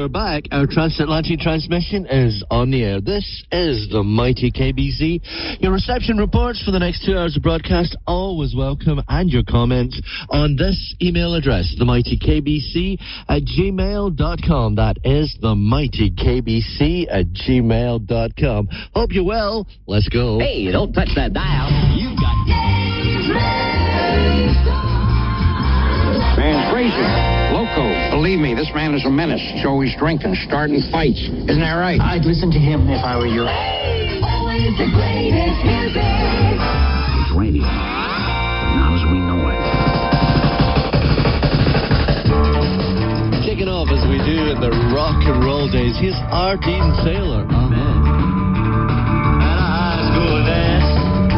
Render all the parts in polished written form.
we're back. Our transatlantic transmission is on the air. This is the mighty KBC. Your reception reports for the next 2 hours of broadcast, always welcome, and your comments on this email address, themightykbc@gmail.com. That is themightykbc@gmail.com. Hope you're well. Let's go. Hey, don't touch that dial. You've got... Man's crazy. Loco. Believe me, this man is a menace. He's always drinking, starting fights. Isn't that right? I'd listen to him if I were you. Always the greatest music. It's radio, but not as we know it. Kicking off as we do in the rock and roll days, here's Ardeen Taylor. At a high school dance,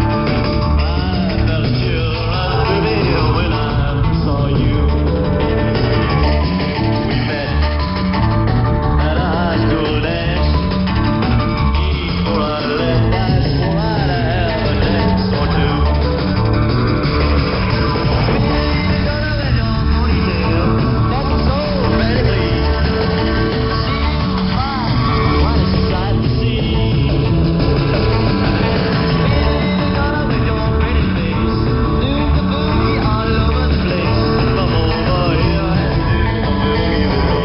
I felt a chill run through me when I saw you. We met at a high school dance. Before I left, I swore I'd have a dance or two. Gonna let your ponytail, that's so very pleased. See you smile, what a sight to see. Gonna with your pretty face, do the boogie all over the place. Come over here and do the boogie with me.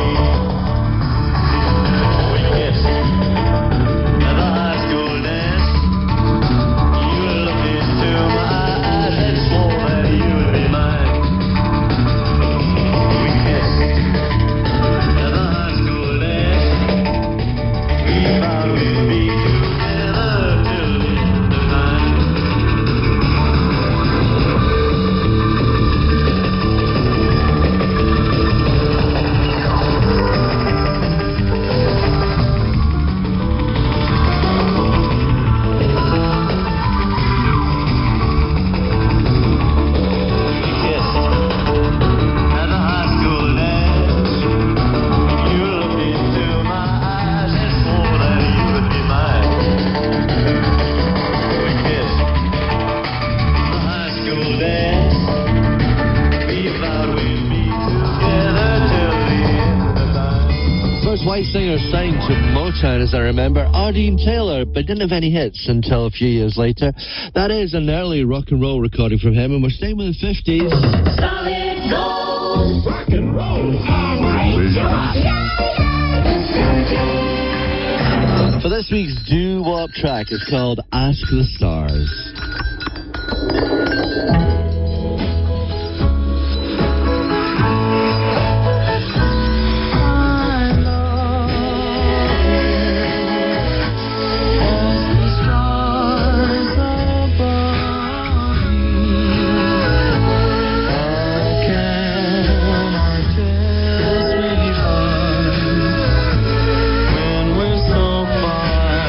We kissed at the high school dance. You looked into my eyes and swore that you would be mine. We kissed at the high school dance. We vowed we'd be together till the end of time. Kissed at the high school dance. You looked into my eyes and swore that you would be mine. We kissed the high school dance. We vowed we'd be together till the end of time. First white singer signed to Motown, as I remember, Ardeen Taylor, but didn't have any hits until a few years later. That is an early rock and roll recording from him, and we're staying with the 50s. Solid gold. Rock and roll. And raise you up. For this week's doo-wop track, it's called Ask the Stars. When we're so far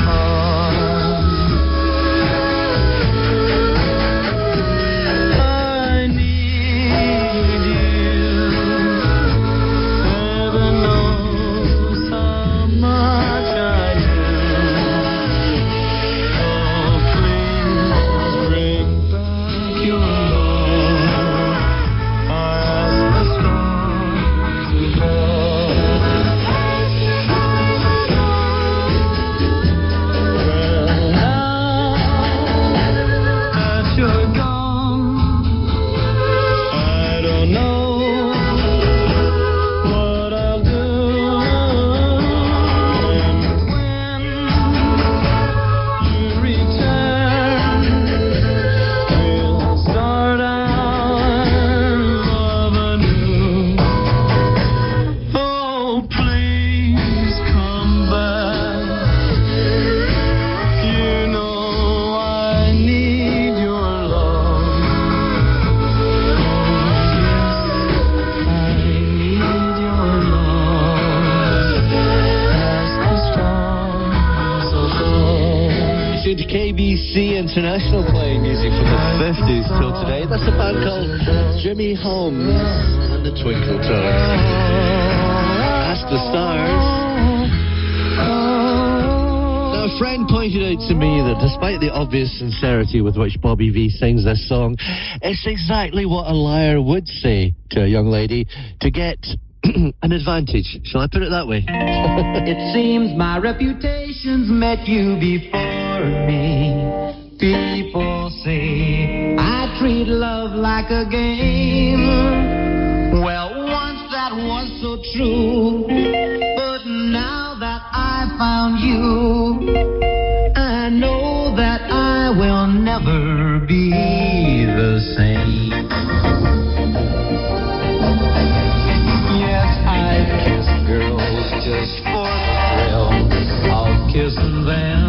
KBC International playing music from the 50s till today. That's a band called Jimmy Holmes and the Twinkle Toes. Ask the Stars. Now, a friend pointed out to me that despite the obvious sincerity with which Bobby V sings this song, it's exactly what a liar would say to a young lady to get an advantage. Shall I put it that way? It seems my reputation's met you before me. People say I treat love like a game. Well, once that was so true, but now that I found you, I know that I will never be the same. Yes, I've kissed girls just for the thrill of kissing them.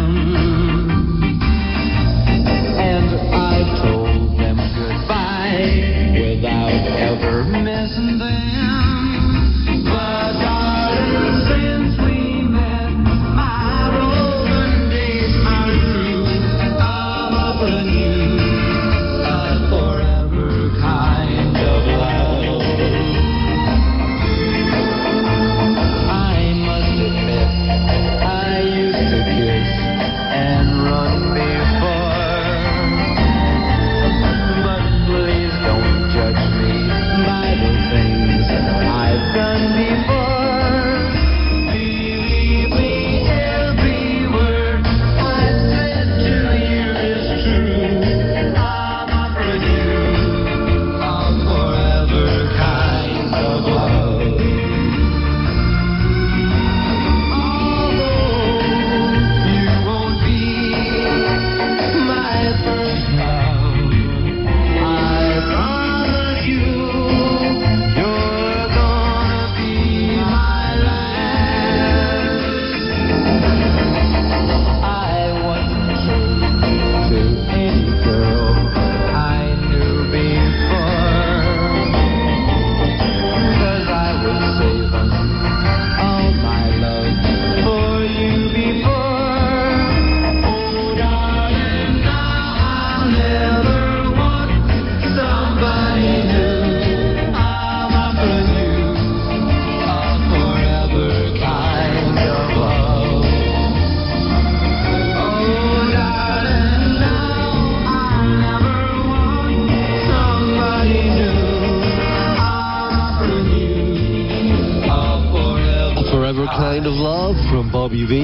And I've told them goodbye without ever missing them. But darling, since we met, my golden days are through. I'm offering you a forever kind of love. I must admit, I used to kiss and run before. But please don't judge me by the things I've done before. Believe me, every word I said to you is true. I'm offering you a forever kind of love. Although you won't be my first love, I promise you, you're gonna be my last. I wasn't true to any girl I knew before, 'cause I was saving all my love for you before. Oh, darling, now I'll never want somebody new. I'm offering you a forever kind of love. Oh, darling, now I'll never want somebody new. I'm offering you a forever. A Forever Kind of Love from Bobby V.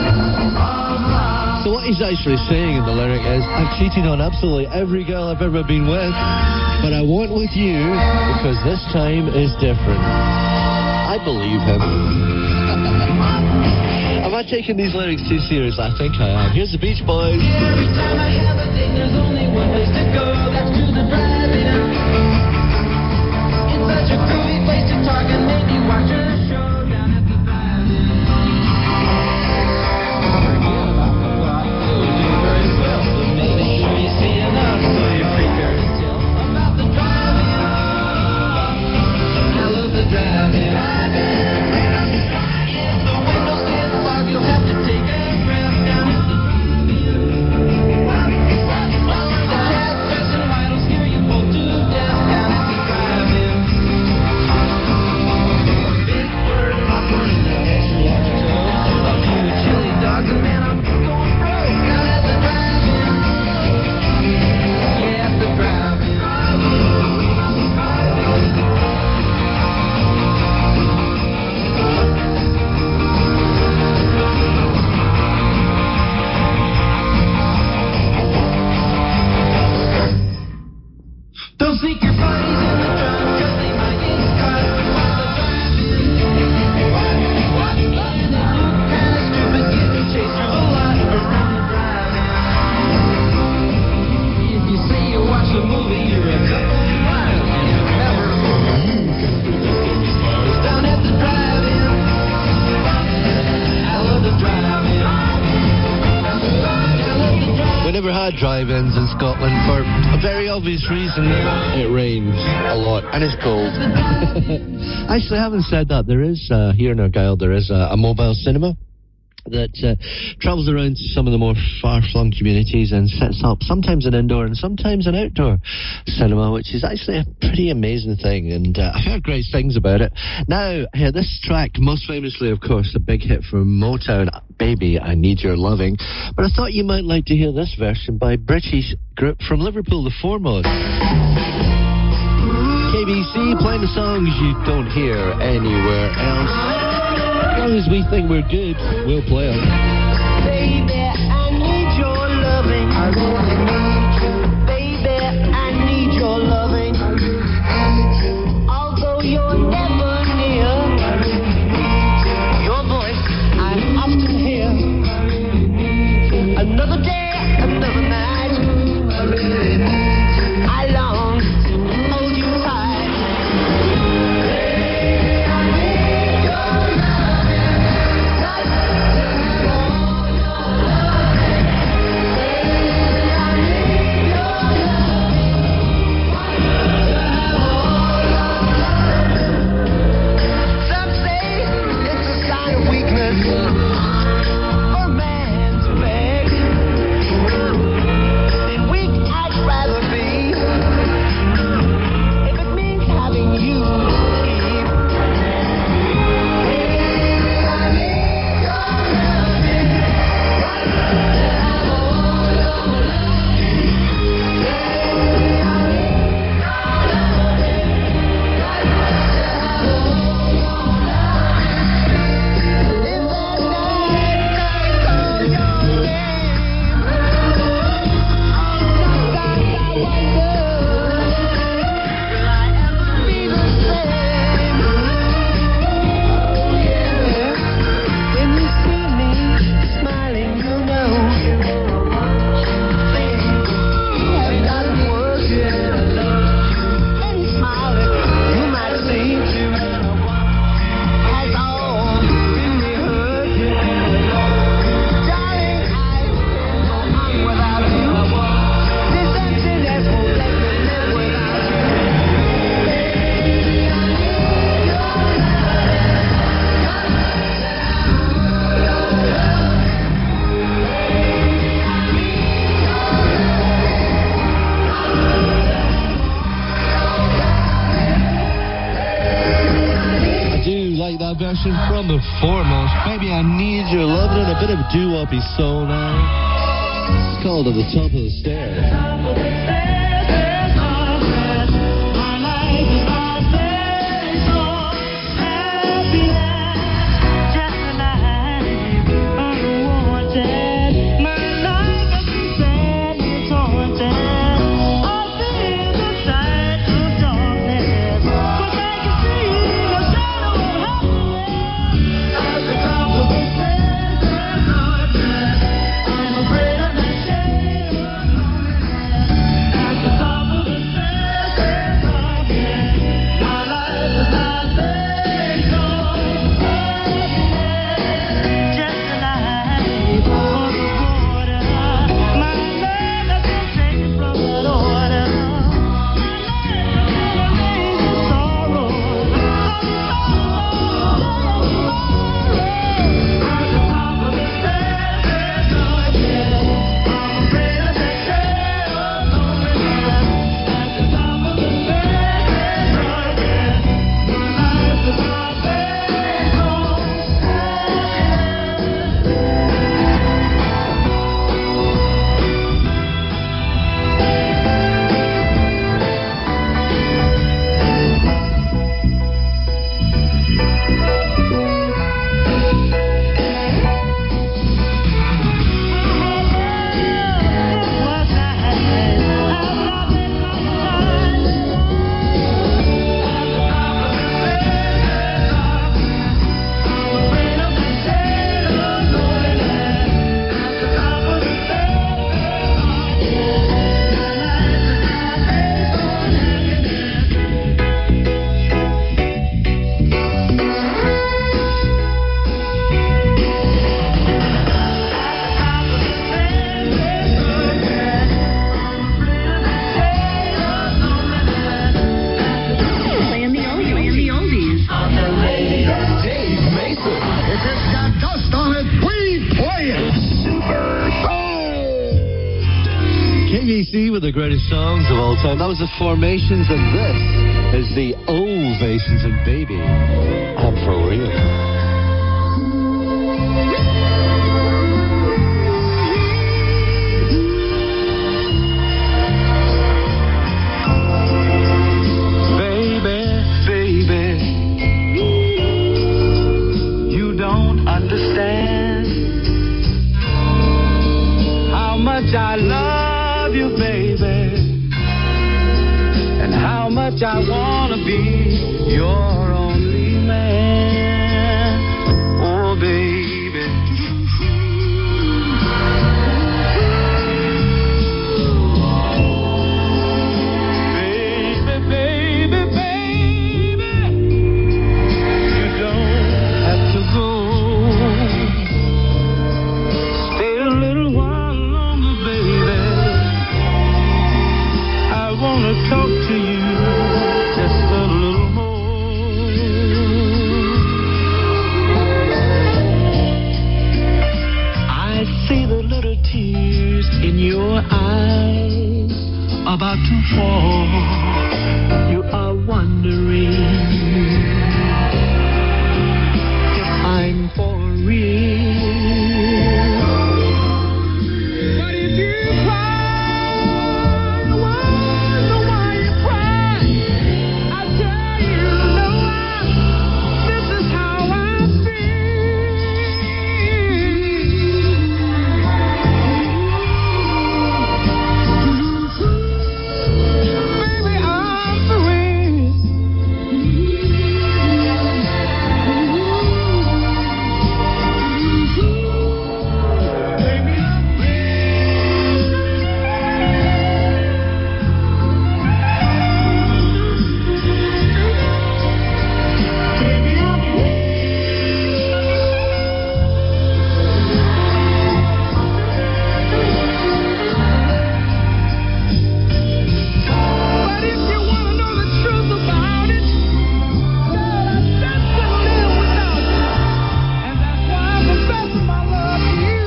So what he's actually saying in the lyric is, I've cheated on absolutely every girl I've ever been with, but I want with you because this time is different. I believe him. Am I taking these lyrics too serious? I think I am. Here's the Beach Boys. Every time I have a date, there's only one place to go. That's to the drive-in. It's such a groovy place to talk and maybe watch a show down at the drive-in. Forget about the plot. You'll do very well, but make sure you see enough so you figure still about the drive-in. I love the drive-in. If the windows get fogged, you'll have to take a breath down at the drive-in. The cat dressed in white will scare you both to death down at the drive-in. Big bird popcorn and an extra large Coke, a few chili dogs, and man, I'm going broke down at the drive-in. Yeah, at the drive-in. Don't sneak your buddies in the trunk, 'cause they might get caught while the drive-in. And they look kinda stupid getting chased through the lot around the drive-in. If you say you watch a movie, you're a couple miles. Just remember, you can do this those bars down at the drive-in. I love the drive-in. We never had drive-ins in Scotland for a very obvious reason. It rains a lot and it's cold. Actually, having said that, there is, here in Argyll, there is a mobile cinema that travels around to some of the more far-flung communities and sets up sometimes an indoor and sometimes an outdoor cinema, which is actually a pretty amazing thing, and I've heard great things about it. Now, this track, most famously, of course, a big hit from Motown, Baby, I Need Your Loving, but I thought you might like to hear this version by British group from Liverpool, the Four Mods. KBC, playing the songs you don't hear anywhere else. As long as we think we're good, we'll play them. Baby, I need your loving. I really need you. Baby, I need your loving. I really need you. Although you're never near, I really need you. Your voice I often hear. I really need you. Another day, another night. I really need you. I long to hold you tight. Baby, I need your loving. Some say it's a sign of weakness for a man to beg. And weak I'd rather be if it means having you keep. Baby, I need your loving. I'd rather have all your loving. Baby, I need your loving. I'd rather have all your loving. If that night I call your name, sometimes I wonder, will I ever be the same? Oh yeah. When you see me smiling, you know things have gotten worse. Any smile that you might see has all really hurt. Darling, I can't go on without you. This emptiness won't let me live without you. Baby, I need your I do like that version from the Foremost. Baby, I need your loving, and a bit of doo-woppy soul now. It's called At the Top of the Stairs. KBC with the greatest songs of all time. That was the Formations, and this is the Ovations, and baby, I'm for real. Baby, much I wanna be your only man. Oh, baby. Baby, baby, baby, you don't have to go. Stay a little while longer, baby. I wanna talk to you just a little more. I see the little tears in your eyes about to fall. You are wondering if I'm for real. But if you cry, wonder why you cry. I tell you, no, this is how I feel. Baby, I'm for real. Baby, I'm But if you wanna know the truth about it, girl, I just couldn't live without you. And that's why I'm confessing my love to you.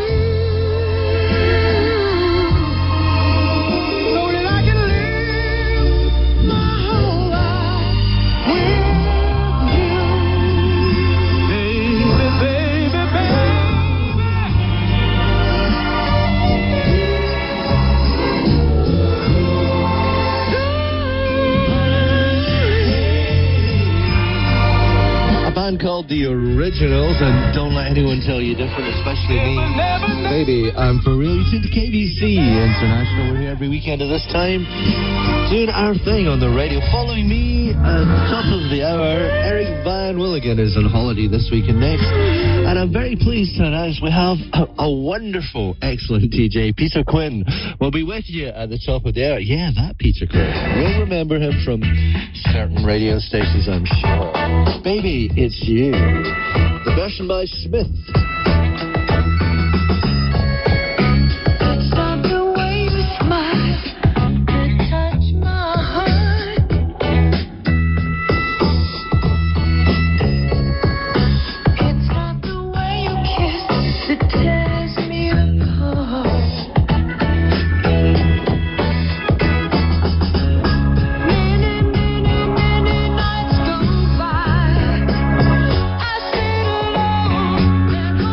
So that I can live my whole life with you. Baby, baby, baby. A band called The Originals, and don't let anyone tell you different, especially me. Baby, I'm for real. You tuned to KBC International. We're here every weekend at this time, doing our thing on the radio. Following me at the top of the hour, Eric Van Willigan is on holiday this week and next. And I'm very pleased to announce we have a wonderful, excellent DJ, Peter Quinn, will be with you at the top of the hour. Yeah, that Peter Quinn. You'll remember him from certain radio stations, I'm sure. Baby, it's you. The version by Smith. It's not the way you smile that touch my heart. It's not the way you kiss that tears me apart. Many, many, many nights go by. I sit alone and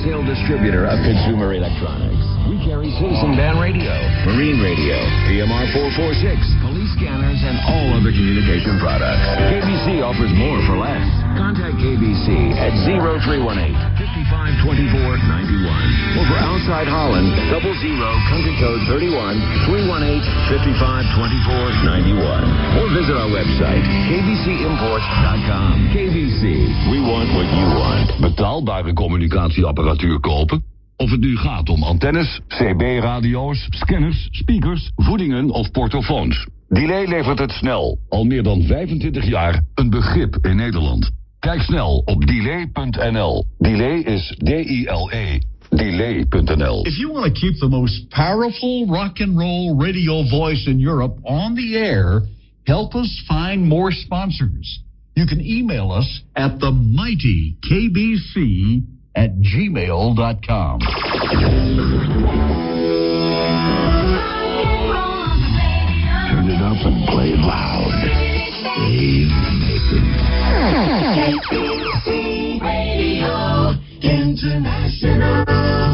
wholesale distributor of consumer electronics. We carry Citizen Band Radio, Marine Radio, PMR 446, police scanners, and all other communication products. KBC offers more for less. Contact KBC at 0318-5524-91. Or for outside Holland, 00 country code 31 318-5524-91. Or visit our website, kbcimports.com. KBC, we want what you want. Betaalbare communicatieapparatuur kopen? Of het nu gaat om antennes, CB-radio's, scanners, speakers, voedingen of portofoons. Delay levert het snel. Al meer dan 25 jaar een begrip in Nederland. Kijk snel op delay.nl. Delay is D-I-L-E. Delay.nl. If you want to keep the most powerful rock and roll radio voice in Europe on the air, help us find more sponsors. You can email us at themightykbc@gmail.com. Turn it up and play it loud. Dave Mason. KBC Radio International.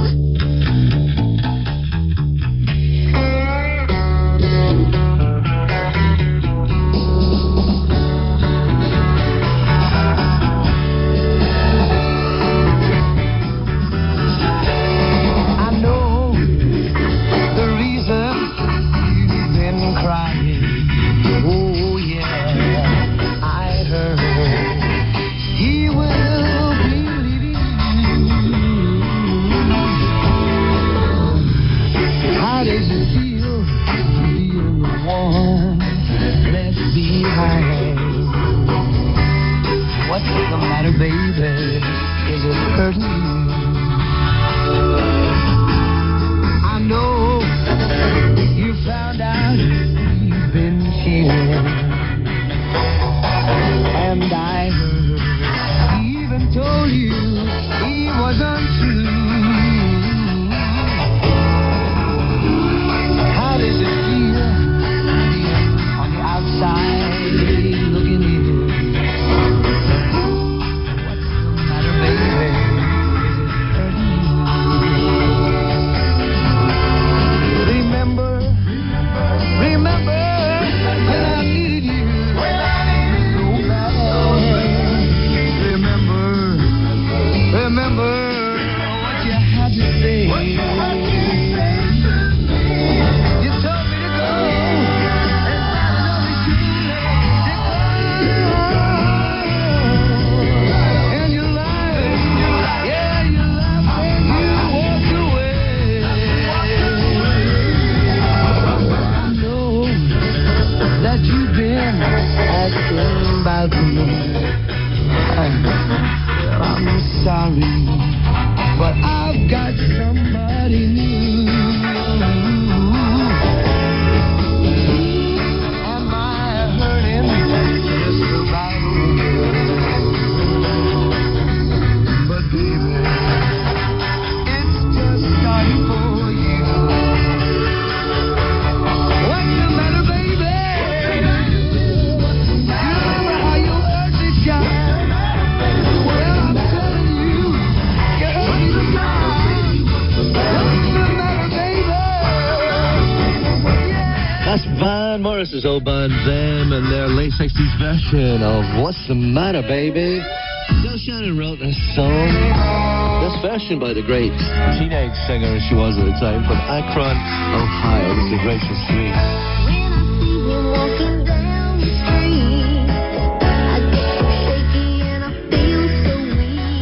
Morris's old band, Them, and their late 60s version of What's the Matter, Baby? Del Shannon wrote this song. This version by the great teenage singer she was at the time from Akron, Ohio. This is Rachel Street. When I see him walking down the street, I get so shaky and I feel so weak.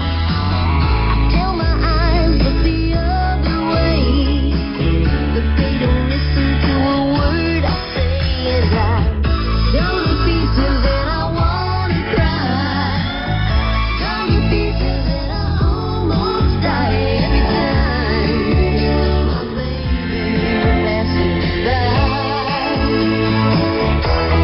I tell my eyes look the other way, but they don't listen to a word I say. As I come to pieces and I wanna cry, come to pieces and I almost die every time my baby passes by.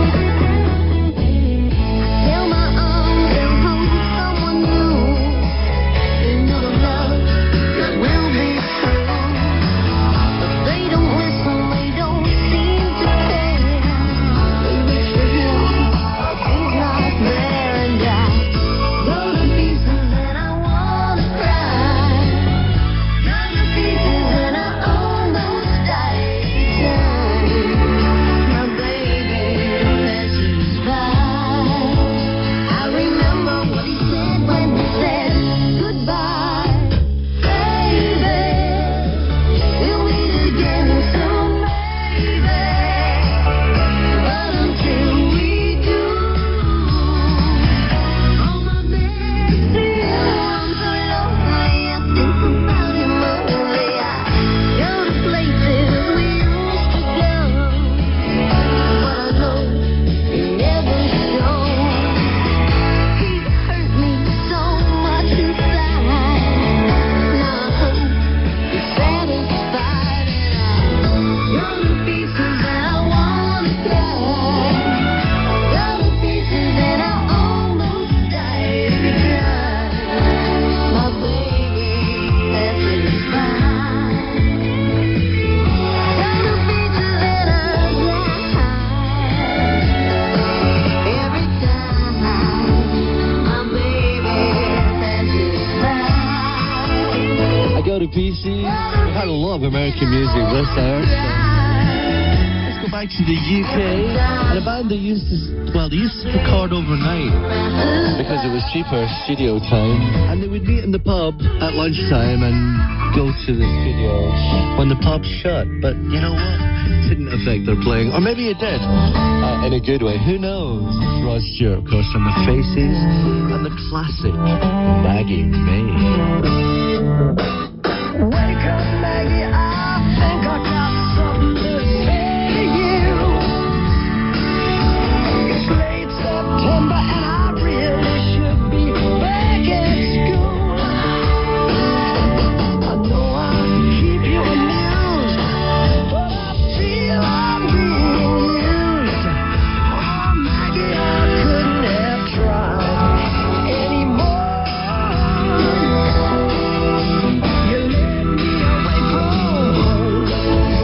lot of American music this hour. So let's go back to the UK. And a band that used to record overnight because it was cheaper studio time. And they would meet in the pub at lunchtime and go to the studio when the pub shut. But you know what? It didn't affect their playing. Or maybe it did. In a good way. Who knows? Rod Stewart, of course, from the Faces and the classic Maggie May. Wake up, Maggie, I think I got something to say to you. It's late September and I really should be back at school. I know I keep you amused, but I feel I'm being used. Oh, Maggie, I couldn't have tried anymore. You led me away from home.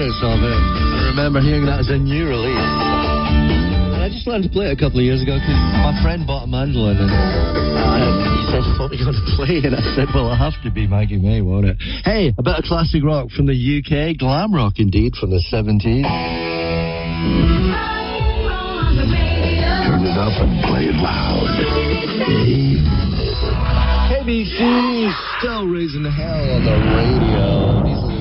minutes of it. I remember hearing that as a new release. And I just wanted to play it a couple of years ago because my friend bought a mandolin and he said, "What are you going to play?" And I said, "Well, it'll have to be Maggie May, won't it?" Hey, a bit of classic rock from the UK, glam rock indeed, from the 70s. Turn it up and play it loud. KBC still raising hell on the radio. These are the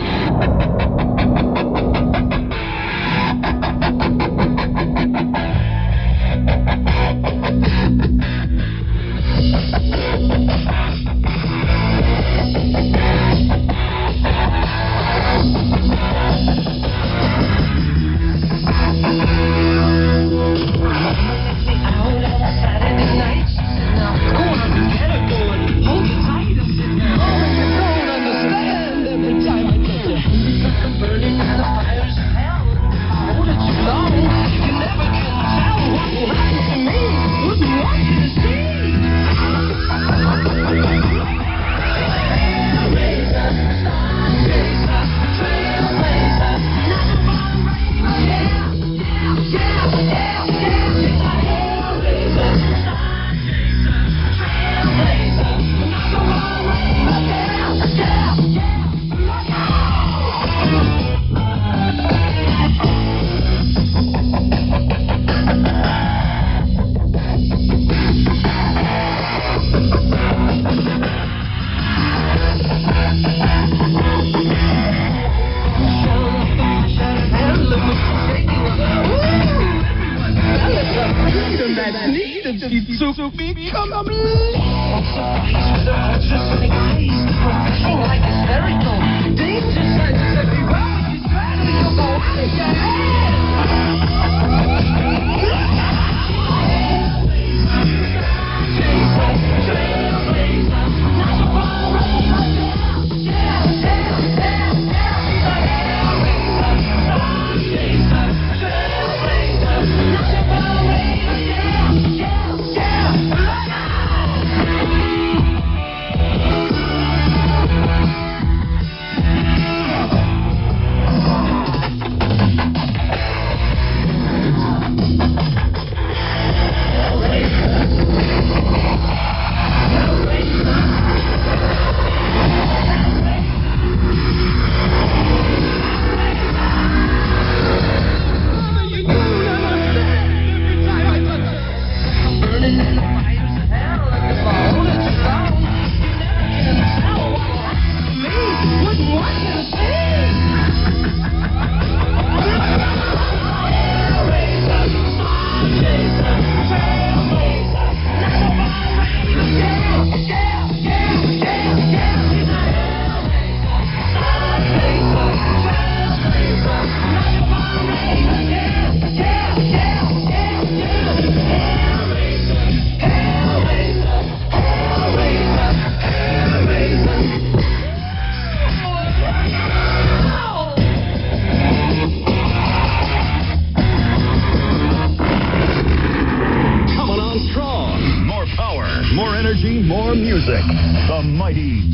more music. The mighty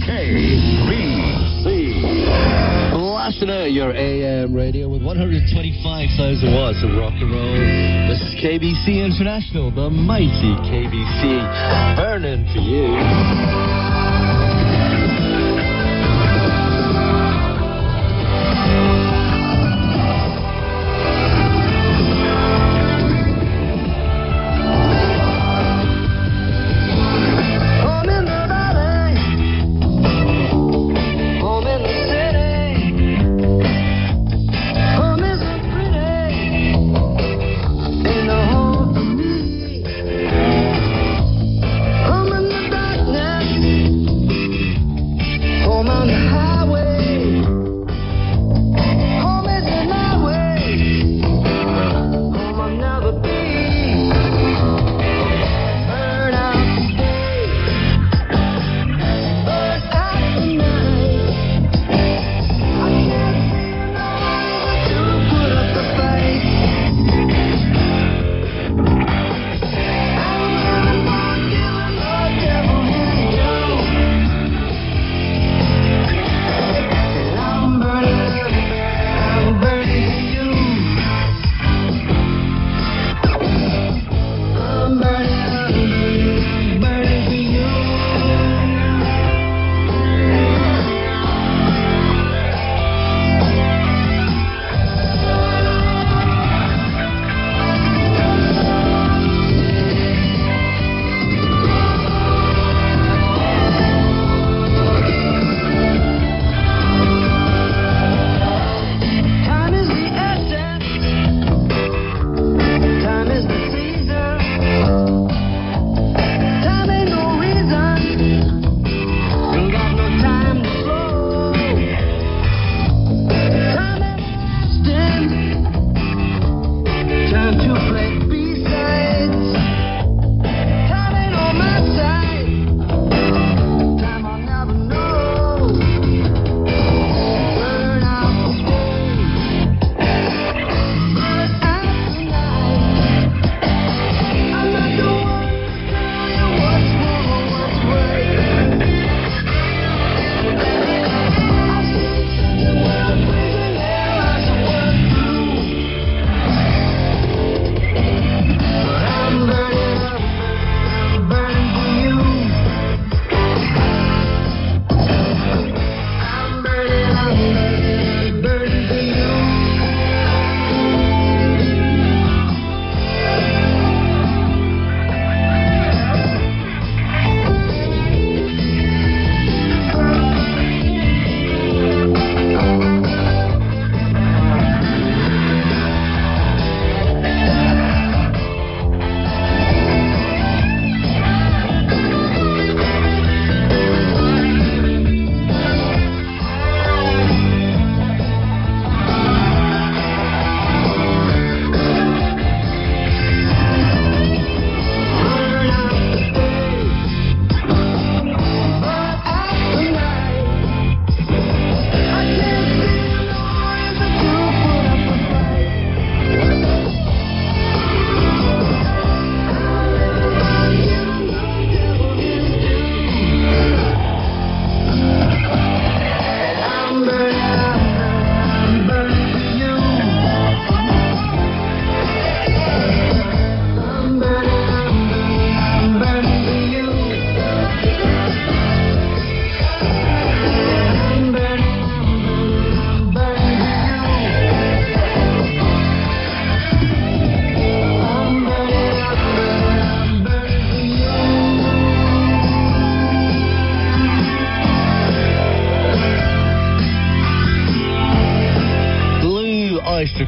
KBC. Blasting out your AM radio with 125,000 watts of rock and roll. This is KBC International, the mighty KBC, burning for you. I'm in the darkness.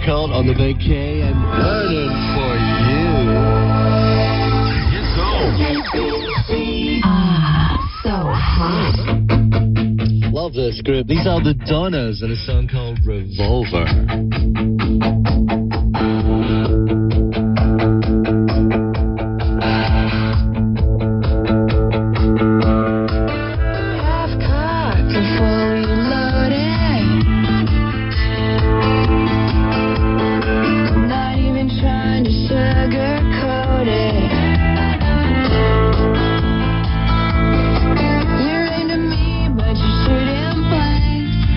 Difficult on the Big K and Burning for You. So hot. Love this group. These are the Donnas and a song called Revolver. Half cocked and fully loaded. Not even trying to sugarcoat it. You're into me, but you shouldn't play.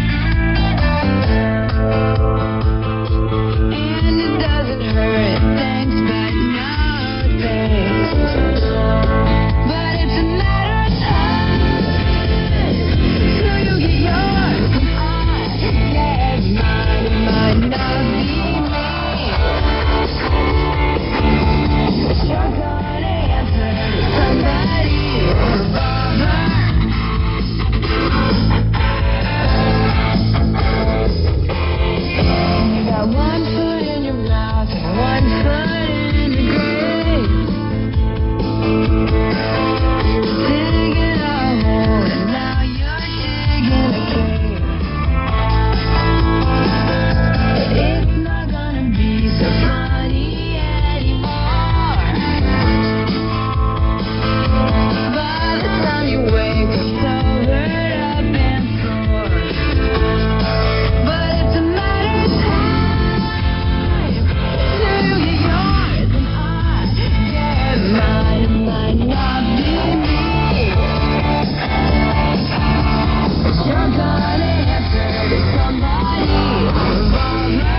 And it doesn't hurt, thanks, but no thanks. But it's a matter of time till you get yours and I get mine. It might not be me. You're gonna answer to somebody. Revolver. You got one foot in your mouth and one foot in the grave. You were digging a hole and now you're digging a cave. It's not gonna be so funny anymore. By the time you wake up sobered up and sore. But it's a matter of time till you get yours and I get mine. It might not be me. You're gonna answer to somebody. Revolver.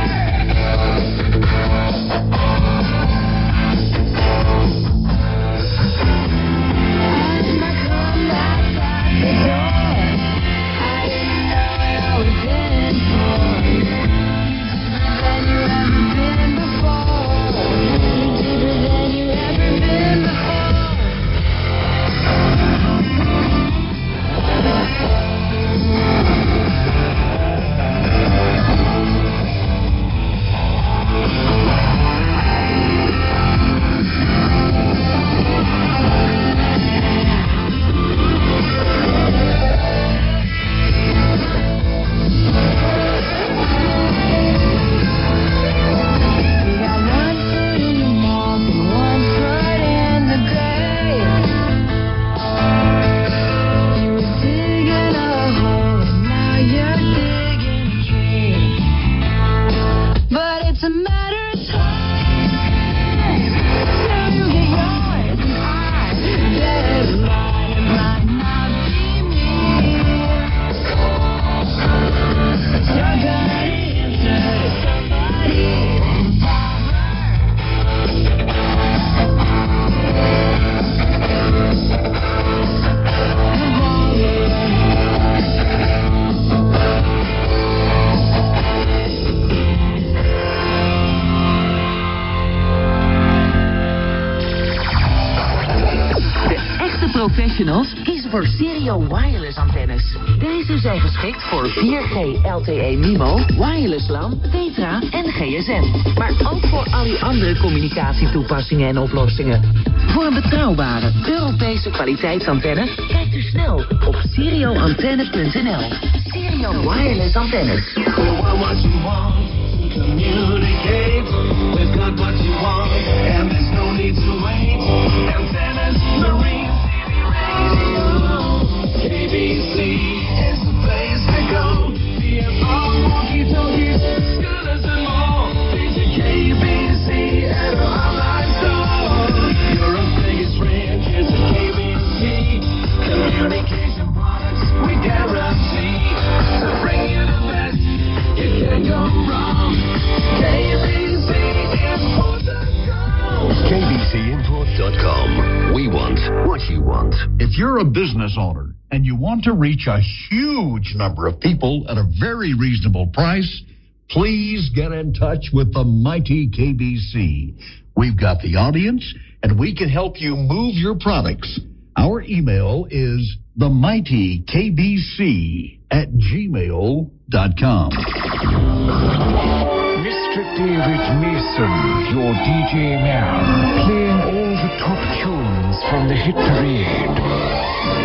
As I come outside the door, I didn't know what I was in for. Deeper than you ever been before. Deeper than you ever been before. You got one foot in your mouth and one foot in the grave. You were digging a hole and now you're digging a cave. But it's a matter of time till you get yours and I get mine. It might not be me. You're gonna answer to somebody. De echte professionals kiezen voor Stereo Wireless antennes. Deze zijn geschikt voor 4G LTE MIMO, wireless LAN, Tetra en GSM. Maar ook voor al die andere communicatietoepassingen en oplossingen. Voor een betrouwbare Europese kwaliteitsantenne kijkt u snel op stereoantenne.nl. Stereo Wireless antennes. What you want to communicate. We've got what you want, and there's no need to wait. Antennas, Marine, Radio, KBC is the place to go. BMR, walkie-talkies, scooters and more. Visit KBC at our online store. Europe's biggest range is at KBC. Communication products we guarantee. To bring you the best, you can't go wrong. KBCImport.com. KBCImport.com. We want what you want. If you're a business owner and you want to reach a huge number of people at a very reasonable price, please get in touch with the mighty KBC. We've got the audience, and we can help you move your products. Our email is themightykbc@gmail.com. Mr. David Mason, your DJ Mal, playing all the top tunes from the hit parade.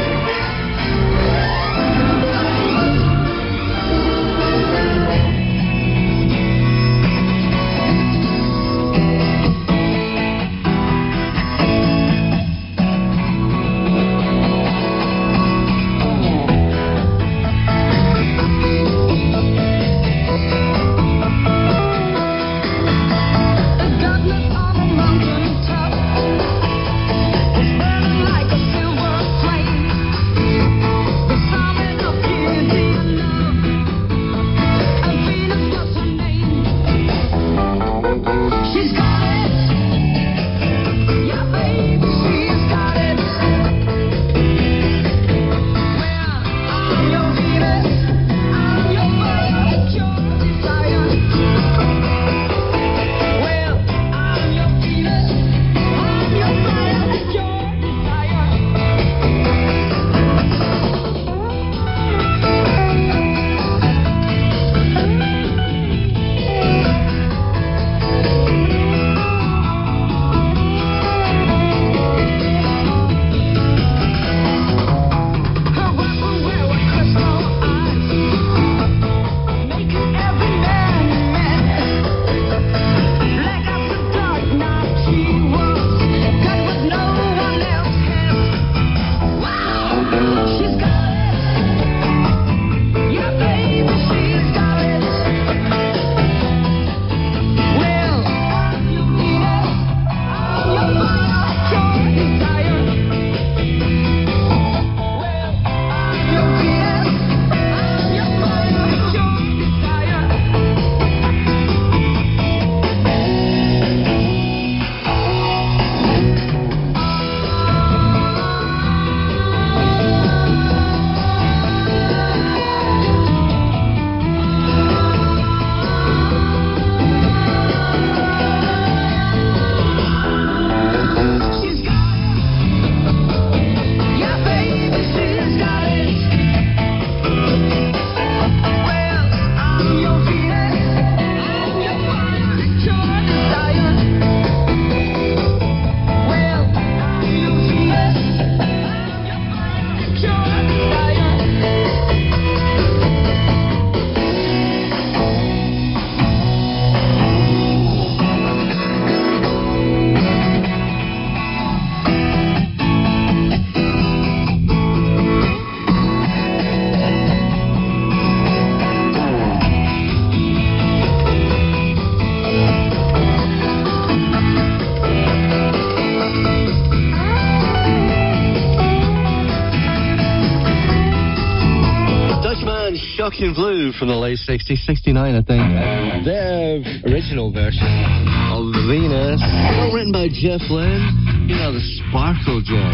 Shocking Blue from the late 60s, 69 I think. Their original version of Venus, all written by Jeff Lynne. You know, the Sparkle Jets.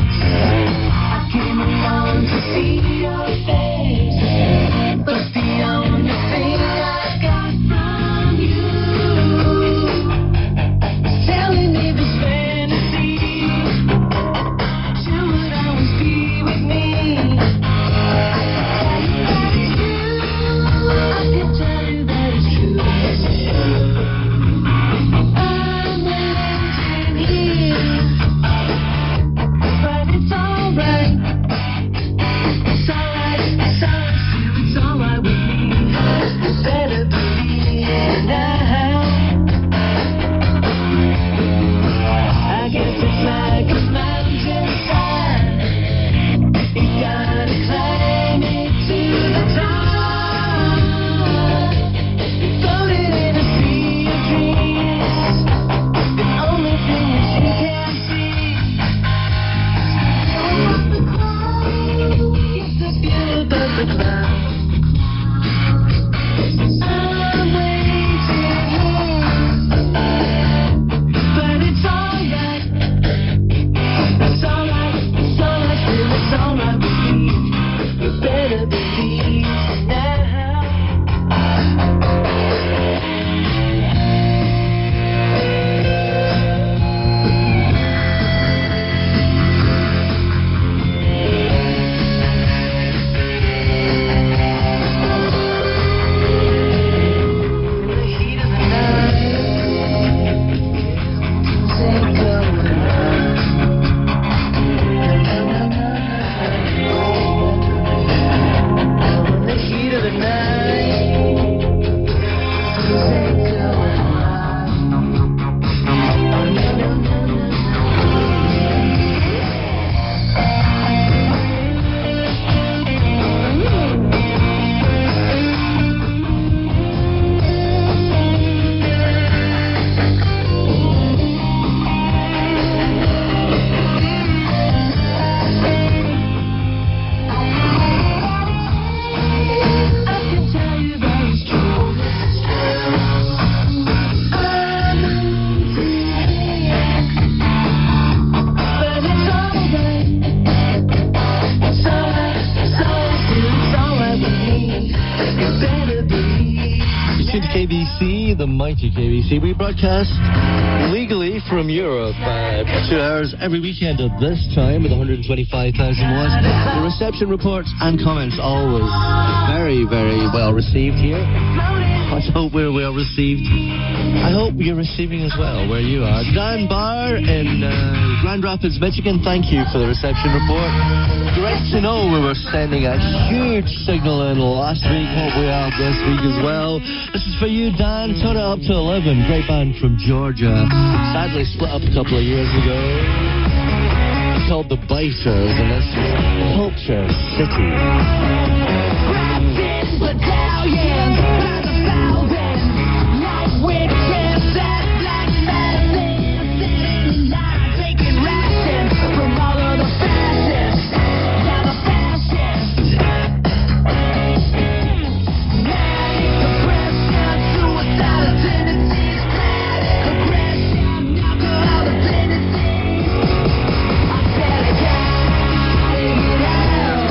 I came along to see your face, but the only thing I got from you is telling me this fantasy. You would always be with me. I can tell you that it's true. I'm waiting here, but it's alright. It's alright, it's alright, it's alright with KBC, the mighty KBC. We broadcast legally from Europe 2 hours every weekend at this time with 125,000 watts. The reception reports and comments always very, very well received here. I hope we're well received. I hope you're receiving as well where you are. Dan Barr in Grand Rapids, Michigan, thank you for the reception report. Great to know we were sending a huge signal in last week. Hope we have this week as well. This is for you, Dan. Turn it up to 11. Great band from Georgia. Sadly split up a couple of years ago. It's called The Biters, and this is Culture City. Battalions by the thousands, like witches and black medicine, setting lies, taking rations from all of the fascists. Yeah, the fascists. Manic depression, suicidal tendencies, panic aggression, alcohol dependencies. I said I gotta get out.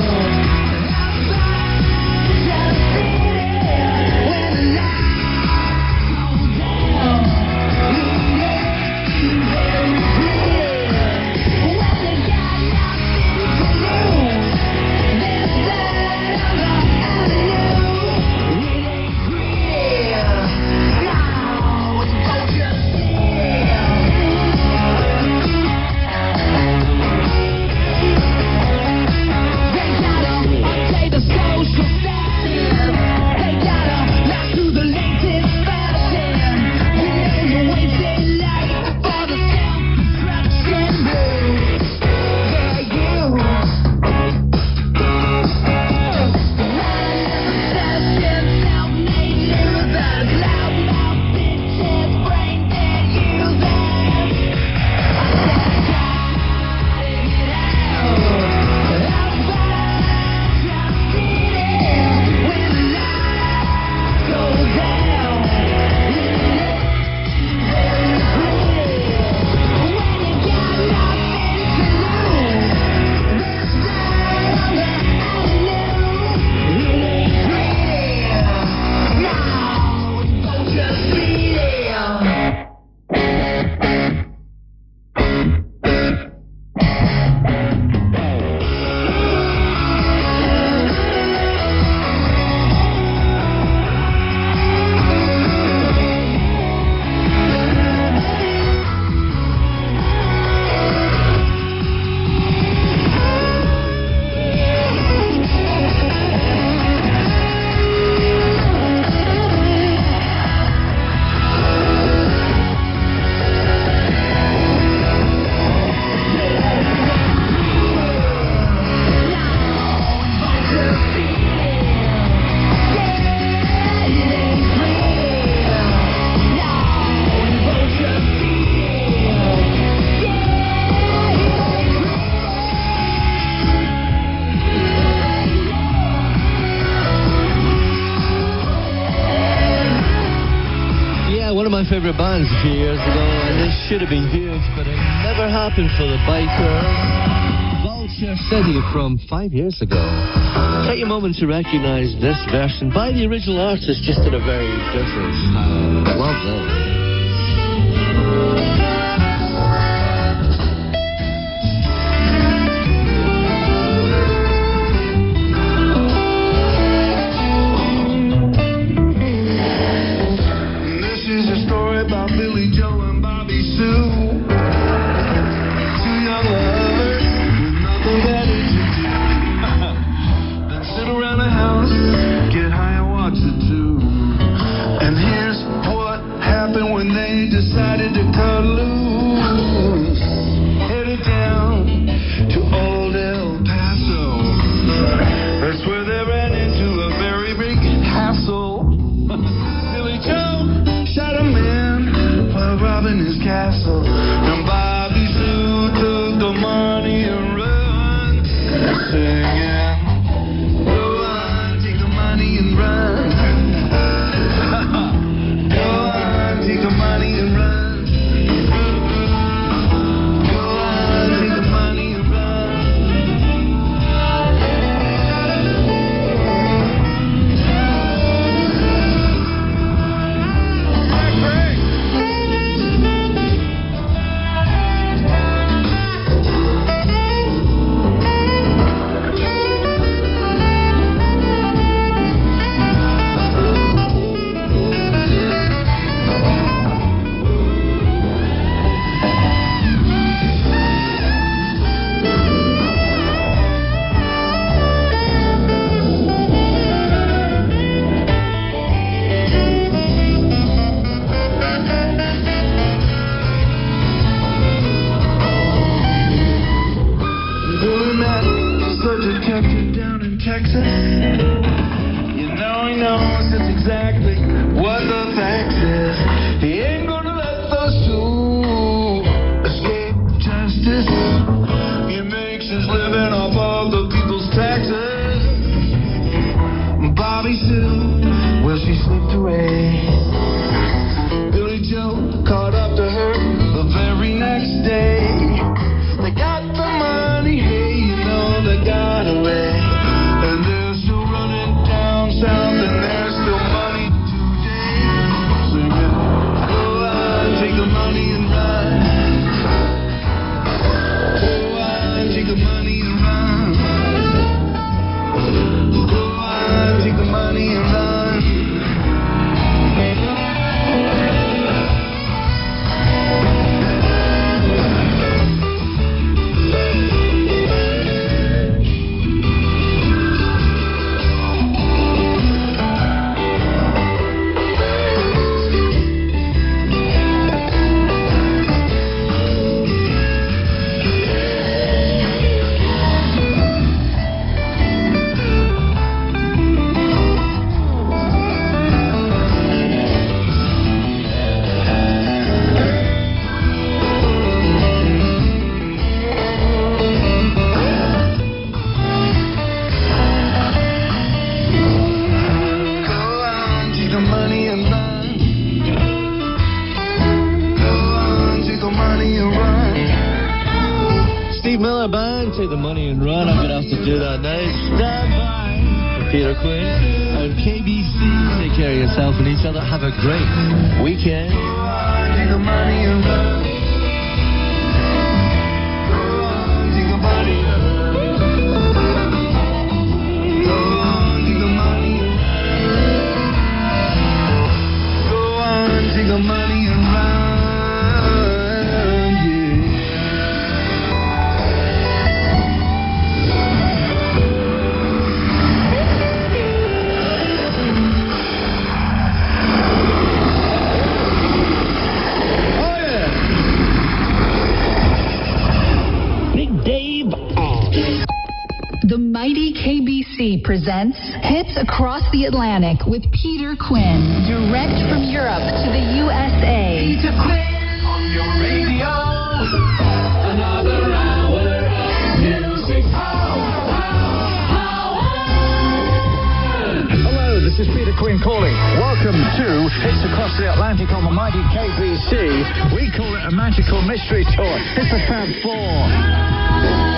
Favorite bands a few years ago, and this should have been huge, but it never happened for the Biters. Culture City from 5 years ago. Take a moment to recognize this version by the original artist, just in a very different style. Love this. Get high and watch it too. And here's what happened she slipped away. Billy Joe caught up to her the very next day. They got the money, hey, you know they got away. And they're still running down south, and there's still money today. Singing, go on, take the money and run. Go on, take the money and run. Go on, take the money and run. Steve Miller Band, Take the Money and Run. I'm going to have to do that now. Stand by for Peter Quinn and KBC. Take care of yourself and each other. Have a great weekend. Take the money and run. Go on, take the money and run. Go on, take the money and run. Go on, take the money and run. The mighty KBC presents Hits Across the Atlantic with Peter Quinn, direct from Europe to the USA. Peter Quinn on your radio. Another hour of music power. Hello, this is Peter Quinn calling. Welcome to Hits Across the Atlantic on the mighty KBC. We call it a magical mystery tour. It's the Fab Four.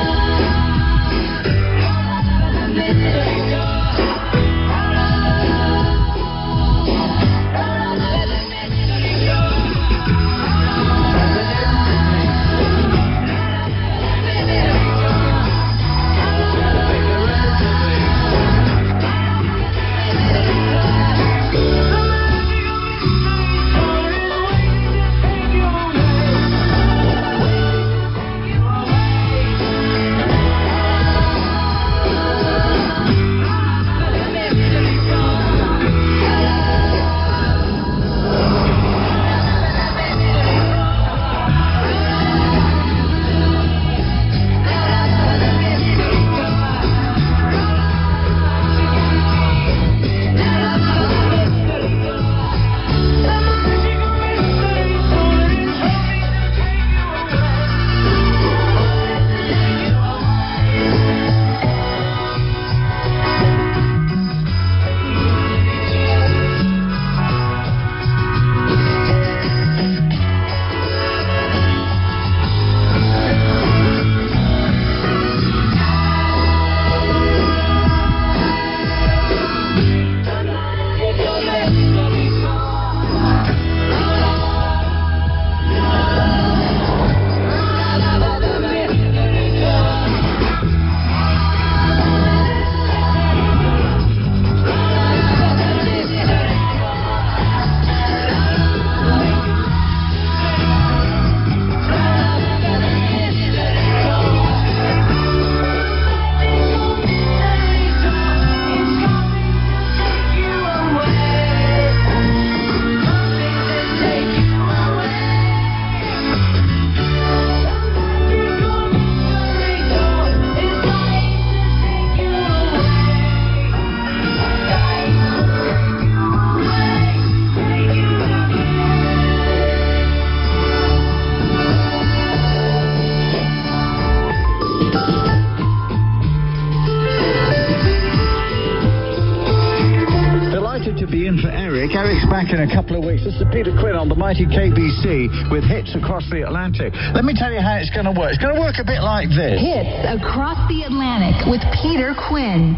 back in a couple of weeks. This is Peter Quinn on the mighty KBC with hits across the Atlantic. Let me tell you how it's going to work. It's going to work a bit like this. Hits across the Atlantic with Peter Quinn.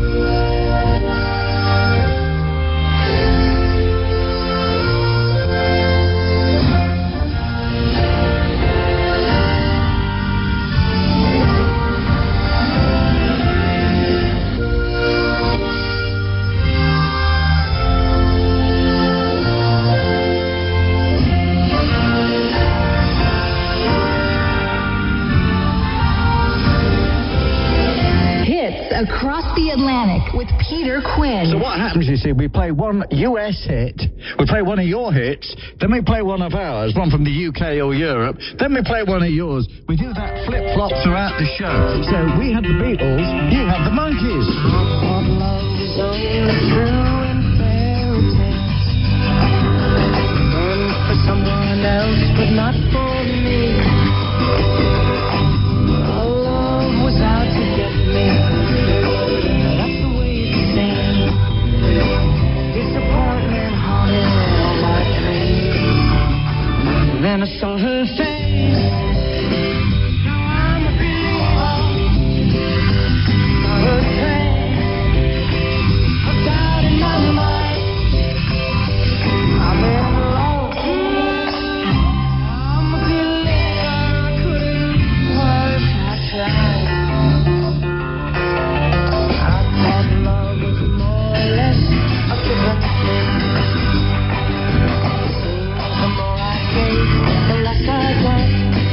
Across the Atlantic with Peter Quinn. So what happens, you see, we play one US hit, we play one of your hits, then we play one of ours, one from the UK or Europe, then we play one of yours. We do that flip-flop throughout the show. So we have the Beatles, you have the Monkees. What love is only true in fairy tales, meant for someone else, but not for me. Our love was out to get me. That's the way it seemed. Disappointment haunted all my dreams. Then I saw her face. Now I'm a believer. Saw her face. A doubt in my mind. I'm in love. I'm a believer. I couldn't leave her if I tried. I thought love was more or less a given thing. The more I gave, the less I got.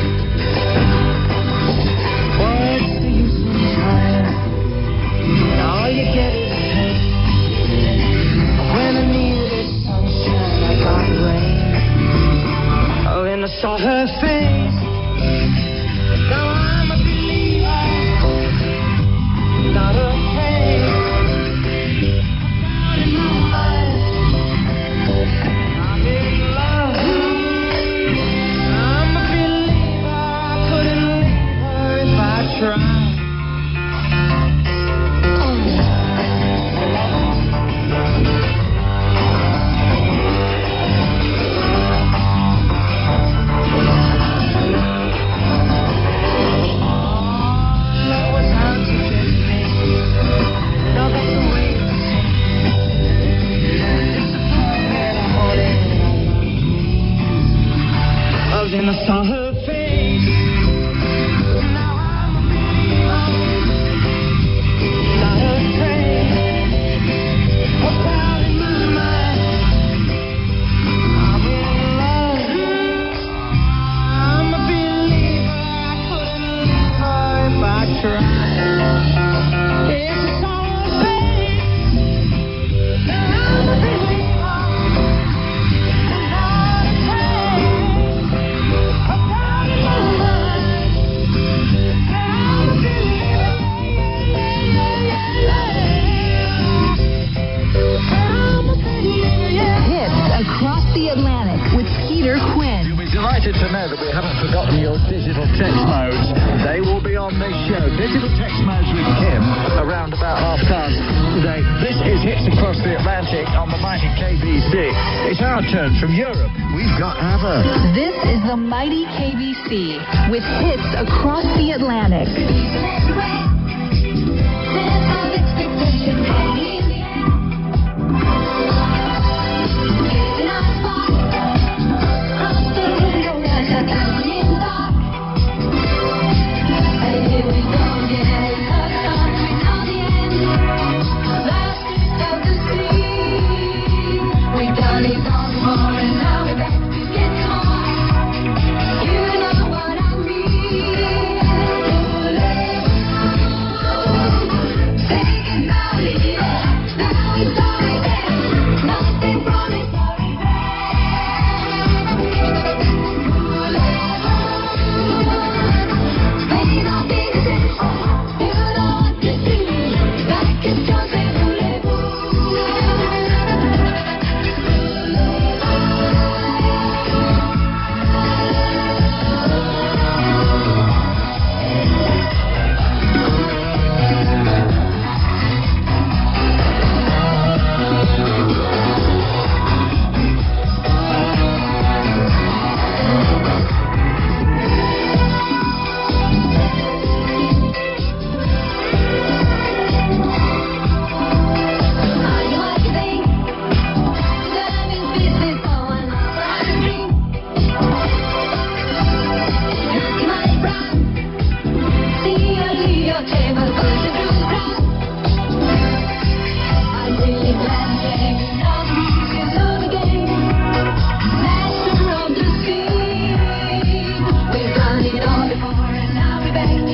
What's the use in trying? All you get is pain. When I needed sunshine, I got rain. Oh, and I saw her face. Now I'm a believer, not afraid. Down in my mind, I'm in love. I'm a believer, I couldn't leave her if I tried. Love was out to get me. Now that's the way it seems. Disappointment haunted all my dreams. Oh, then I saw her face. Now I'm a believer, not afraid. A doubt in my mind. I'm in love. I'm a believer. I couldn't leave her if I tried. It's a song of faith. Now I'm a believer, not afraid. A doubt in my mind. Now I'm a believer. I'm a believer, yeah. Hits across the Atlantic with Peter Quinn. You'll be delighted to know that we haven't forgotten your digital text modes. They will be on this show. Digital text modes with Kim around about 5:30 today. This is Hits Across the Atlantic on the mighty KBC. It's our turn from Europe. We've got ABBA. This is the mighty KBC with hits across the Atlantic. You know what I mean.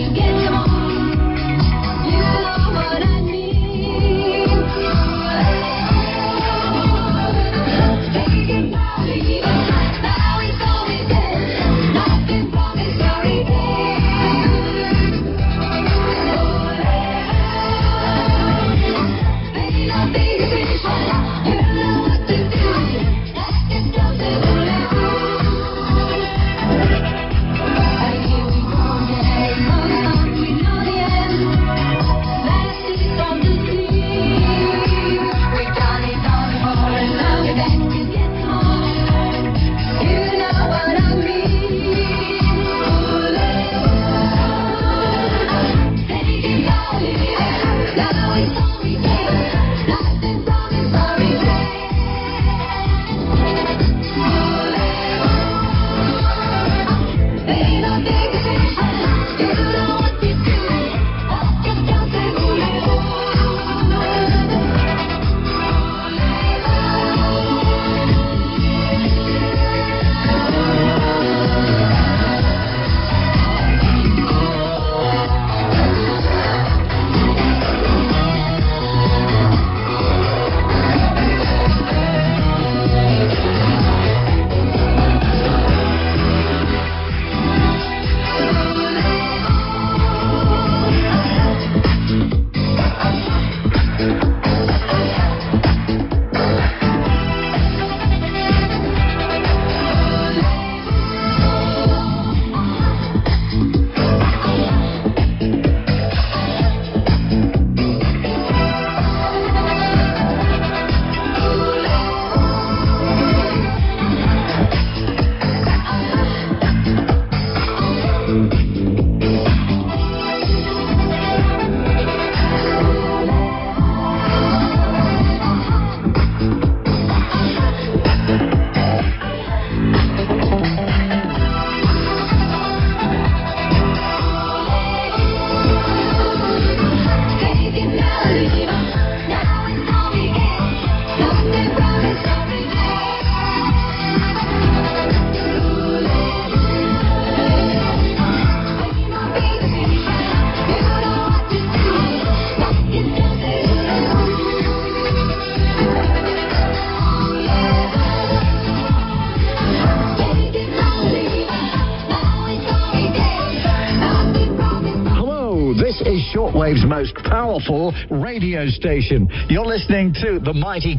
Shortwave's most powerful radio station. You're listening to the mighty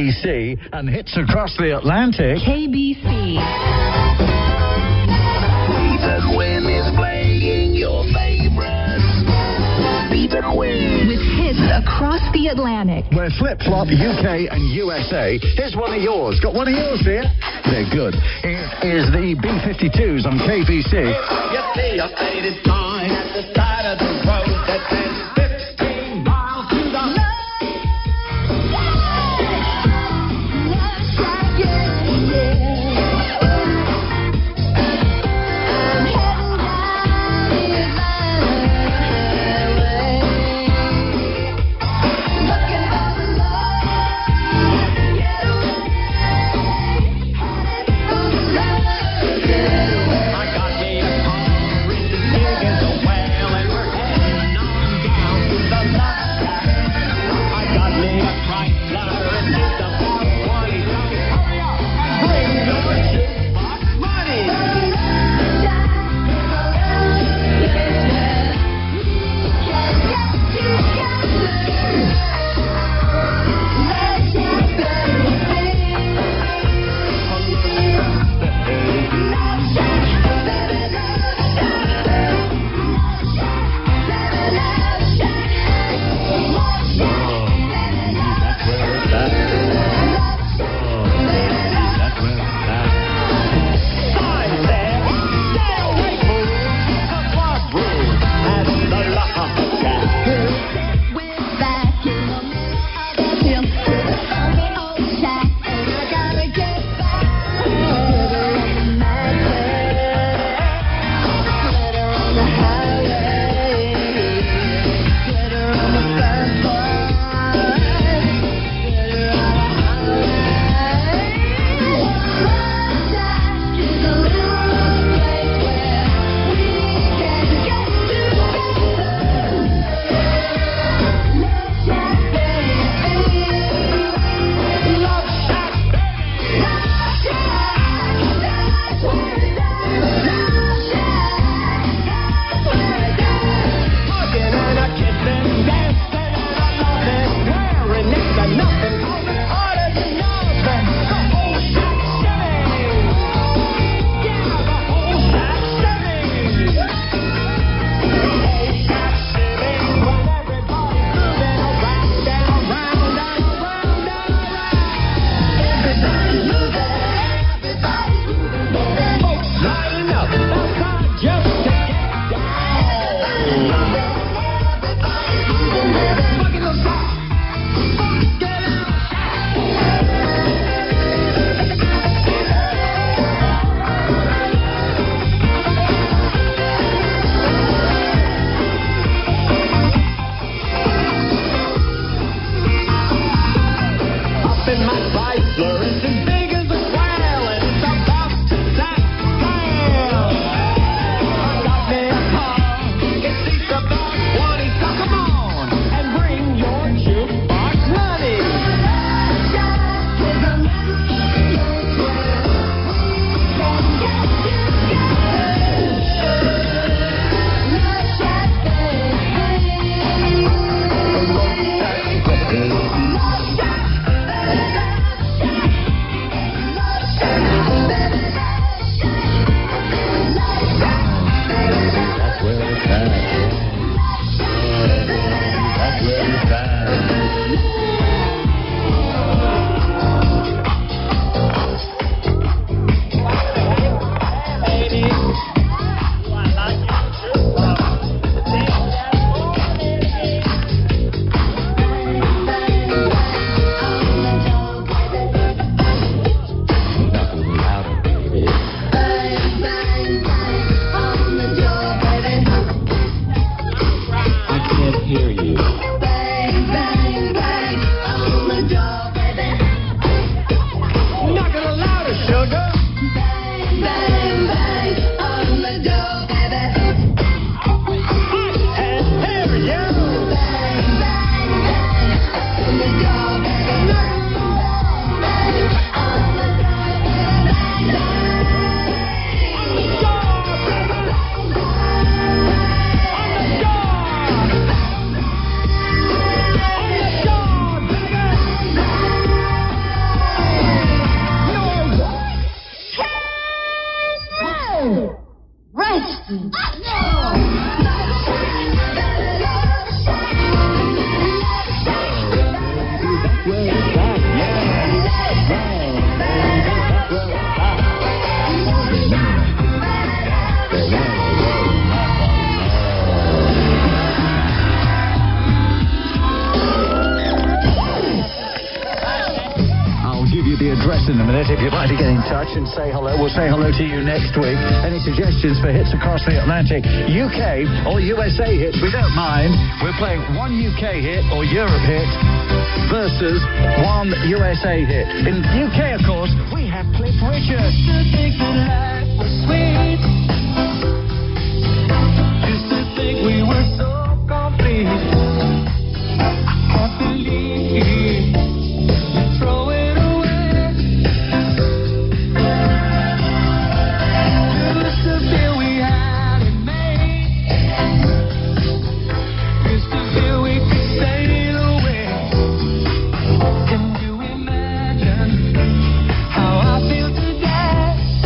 KBC and hits across the Atlantic. KBC. Stephen Wynn is playing your favorites. Stephen Wynn. With hits across the Atlantic. We're flip-flop UK and USA. Here's one of yours. Got one of yours here? They're good. It is the B-52s on KBC. You see a faded sign at the side of the road that says 15 miles to the I got me a car, it's as big as a whale, and in a minute. If you'd like to get in touch and say hello, we'll say hello to you next week. Any suggestions for hits across the Atlantic, UK or USA hits, we don't mind. We're playing one UK hit or Europe hit versus one USA hit. In UK, of course, we have Cliff Richard. Used to think that life was sweet. Used to think we were so complete. I can't believe you throw it away. Used to feel we had it made. Used to feel we could sail away. Can you imagine how I feel today?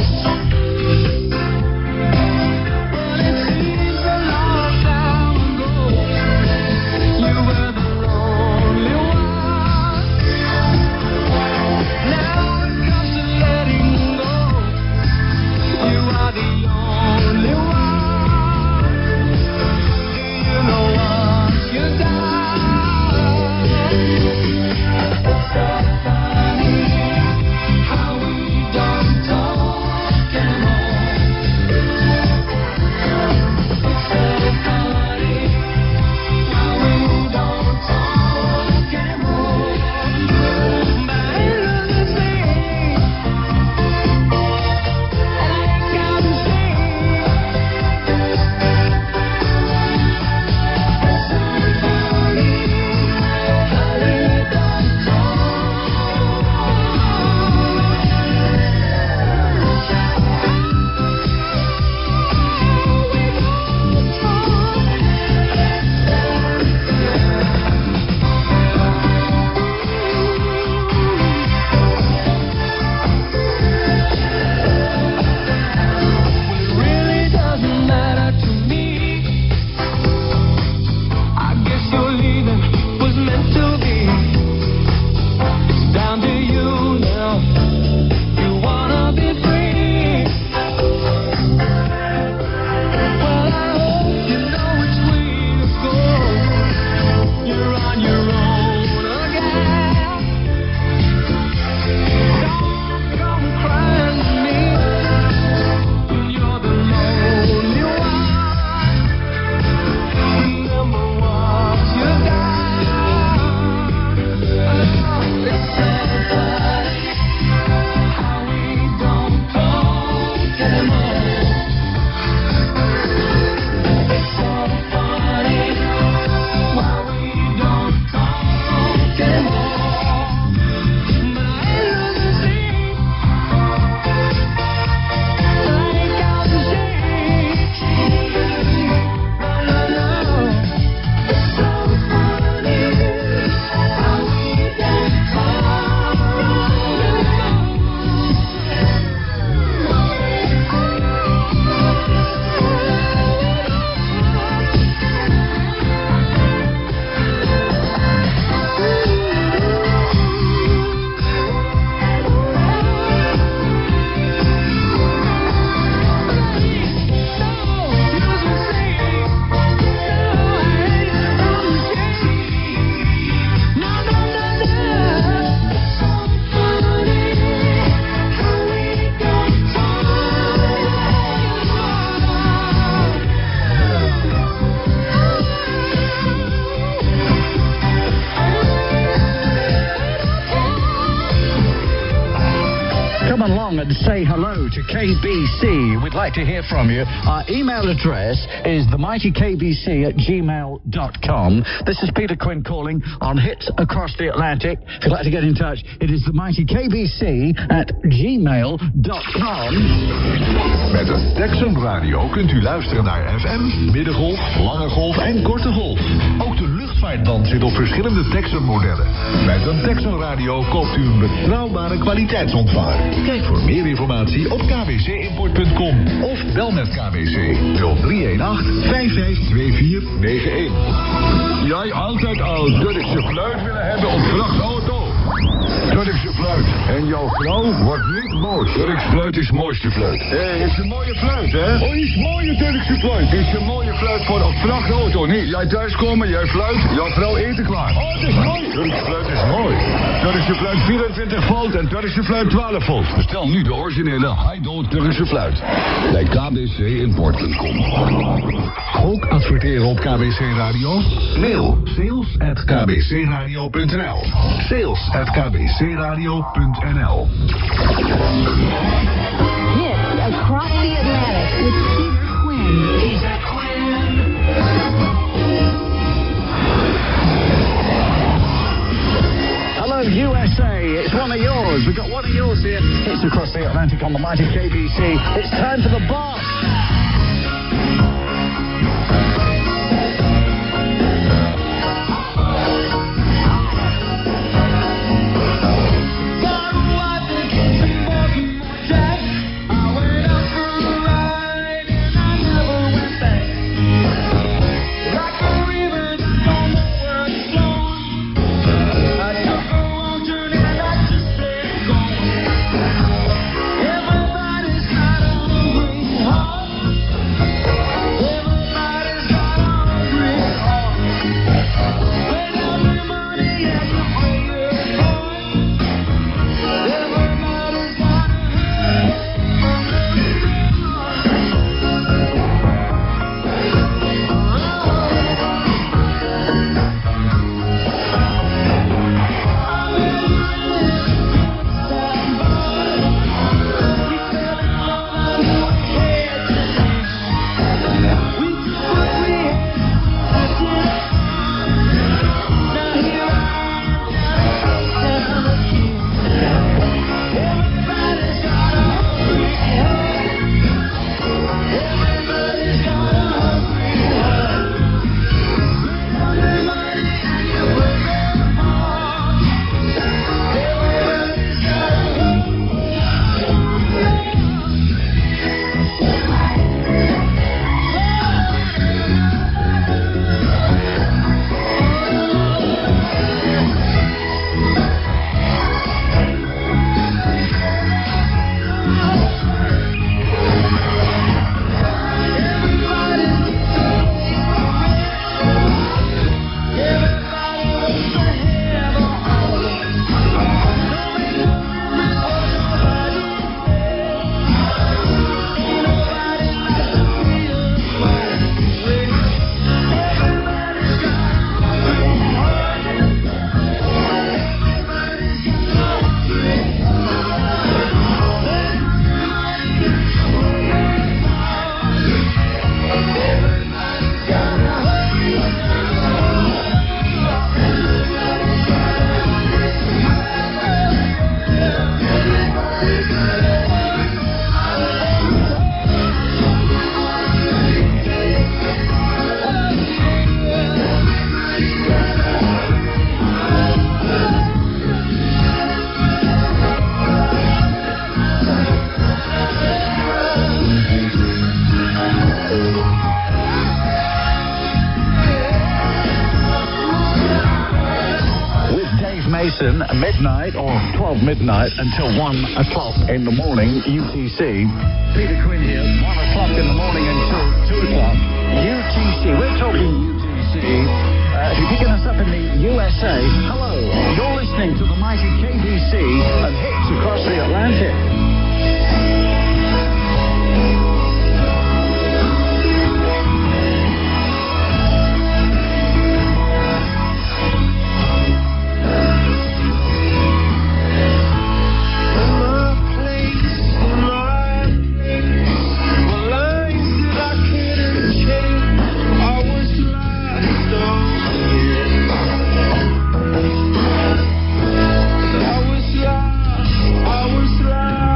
Well, it seems a long time ago. You were the lonely one. Now it comes to letting go. You are the only one. Do you know what you've done? It's so funny how we don't talk anymore. It's so funny how we don't talk anymore. But I love the thing, and I can't say. It's so funny how we don't It really doesn't matter to me. I guess your leaving was meant to be. It's down to you now. You wanna be free. Well, I hope you know which way to go. You're on your own again. Don't come crying to me. You're the lonely one. Remember what you've done. Oh, it's so funny how we don't talk anymore. It's so funny why we don't talk anymore. But I love the thing, like how the shades. No. It's so funny how we don't talk Come along and say hello to KBC. We'd like to hear from you. Our email address is themightykbc@gmail.com. This is Peter Quinn calling on Hits Across the Atlantic. If you'd like to get in touch, it is themightykbc@gmail.com. Met een Texan Radio kunt u luisteren naar FM, middengolf, lange golf en korte golf. Ook de luchtvaartband zit op verschillende Texan modellen. Met een Texan Radio koopt u een betrouwbare kwaliteitsontvanger. Kijk voor meer informatie op kbcimport.com of bel met KBC 0318 552491. Jij altijd al Duddische fluit willen hebben op vrachtauto? Duddische fluit en jouw vrouw wordt niet boord. Turks fluit is mooiste fluit. Is een mooie fluit, hè? Oh, is mooie Turkse fluit. Is een mooie fluit voor op vrachtauto, niet? Jij thuiskomen, jij fluit, jouw vrouw eten klaar. Oh, het is mooi. Turkse fluit is mooi. Turkse fluit 24 volt en Turkse fluit 12 volt. Bestel nu de originele Haido Turkse fluit. Bij kbcimport.com. Ook adverteren op KBC Radio? Mail sales@kbcradio.nl. Sales@kbcradio.nl. Hits across the Atlantic with Peter Quinn. Peter Quinn. Hello, USA. It's one of yours. We've got one of yours here. Hits across the Atlantic on the mighty KBC. It's time for the boss. Mason, midnight or 12 midnight until 1 o'clock in the morning, UTC. Peter Quinn here, 1 o'clock in the morning until 2 o'clock, UTC. We're talking UTC. If you're picking us up in the USA, hello. You're listening to the mighty KBC and hits across the Atlantic. I was lost.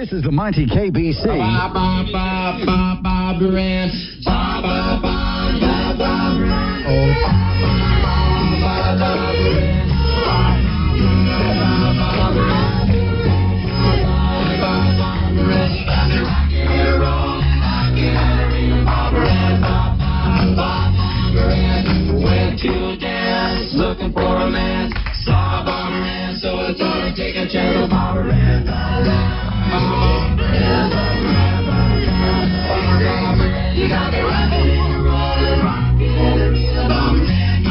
This is the mighty KBC. Went to dance, looking for a man. Saw a Barbara Ann, so I thought I'd take a chance with Barbara Ann. You got me rocking and rolling, rocking and rolling,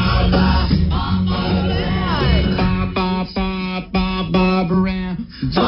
Barbara Ann.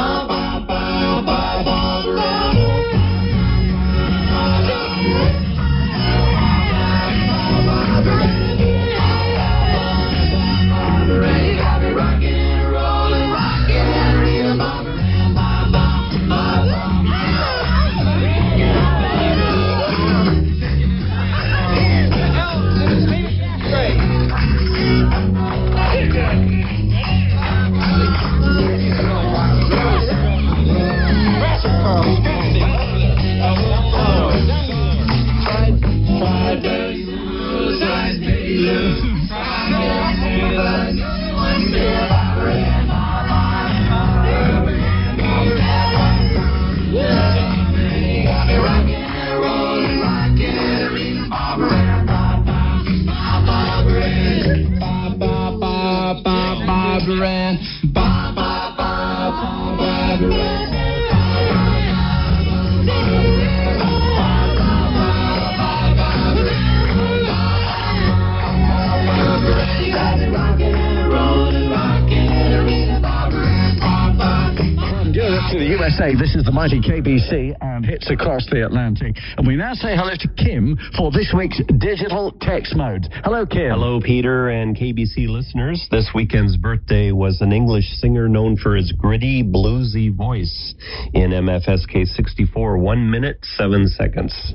To the USA, this is the mighty KBC and hits across the Atlantic. And we now say hello to Kim for this week's Digital Text Mode. Hello, Kim. Hello, Peter and KBC listeners. This weekend's birthday was an English singer known for his gritty, bluesy voice in MFSK 64, 1 minute, 7 seconds.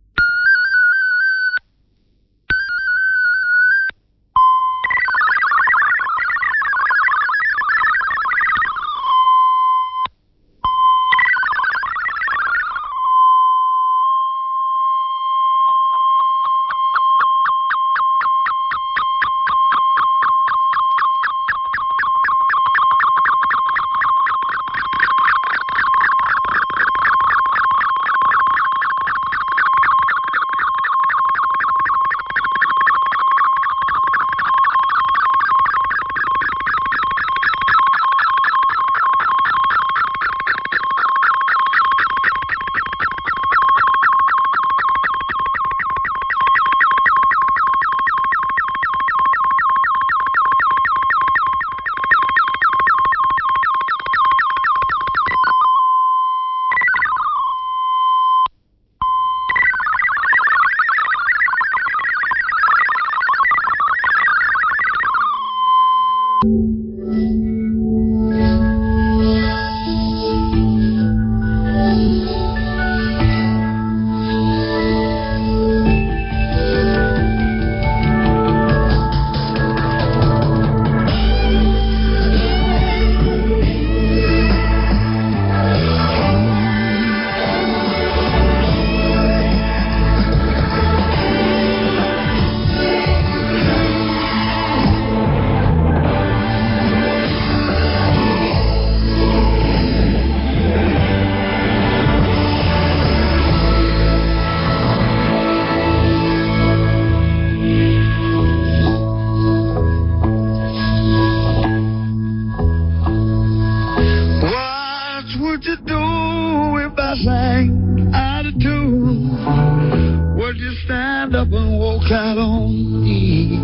up and walk out on me.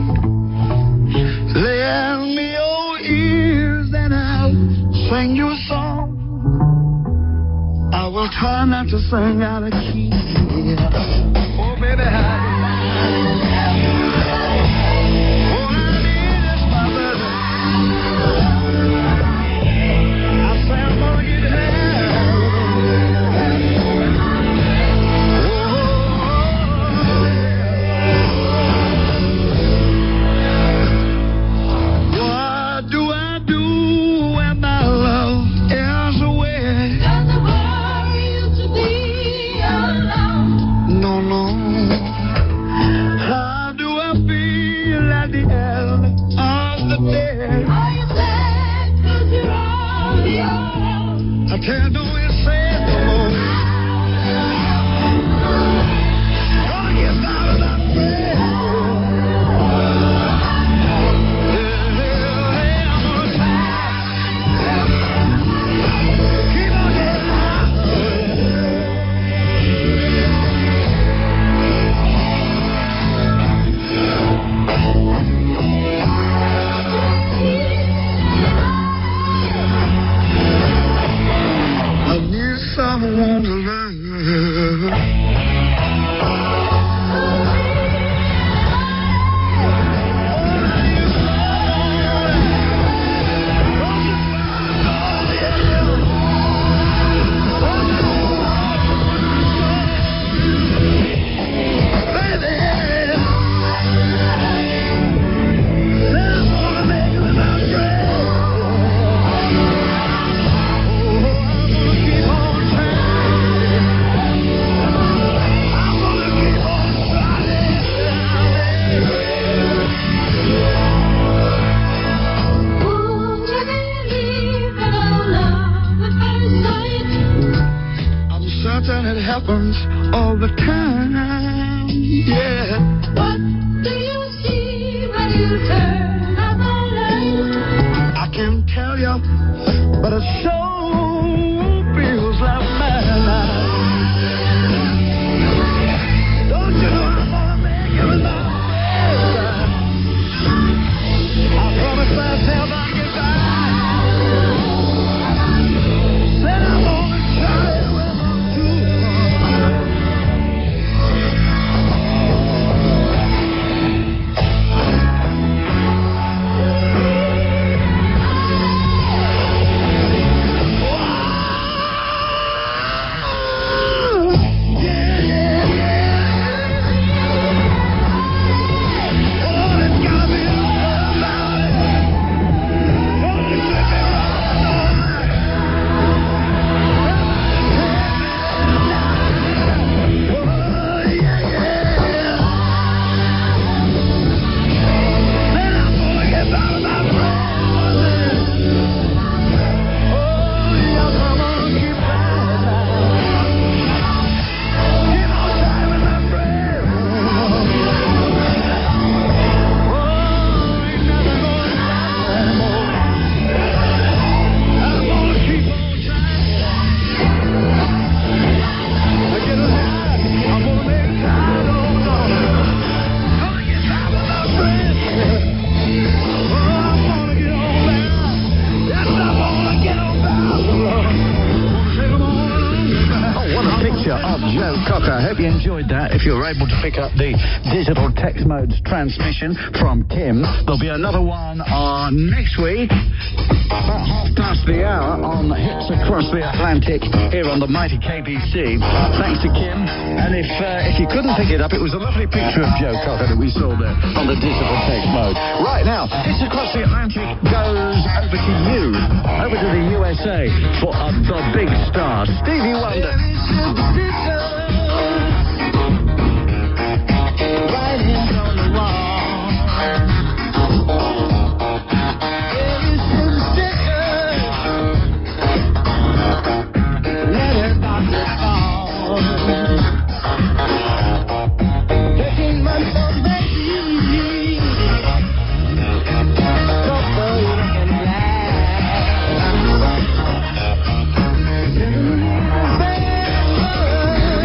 Lend me your ears and I'll sing you a song. I will try not to sing out of key. Oh, baby, I tell you, don't you say it no more. Gonna get by without prayer. Keep on getting I need someone to love. I'm certain it happens all the time. Yeah. What do you see when you turn out the light? I can't tell you, but it sure feels like madness. Don't you know I'm gonna make it without prayer? I promised myself I'd get by. Said I'm gonna try it when I'm too if you're able to pick up the digital text modes transmission from Kim. There'll be another one next week, about 1:30 on Hits Across the Atlantic here on the mighty KBC. Thanks to Kim. And if you couldn't pick it up, it was a lovely picture of Joe Cocker that we saw there on the digital text mode. Right now, Hits Across the Atlantic goes over to you, over to the USA for the big star, Stevie Wonder. Writings on the wall. Every superstition. Letter boxes fall. 13 months of baby. So good looking black.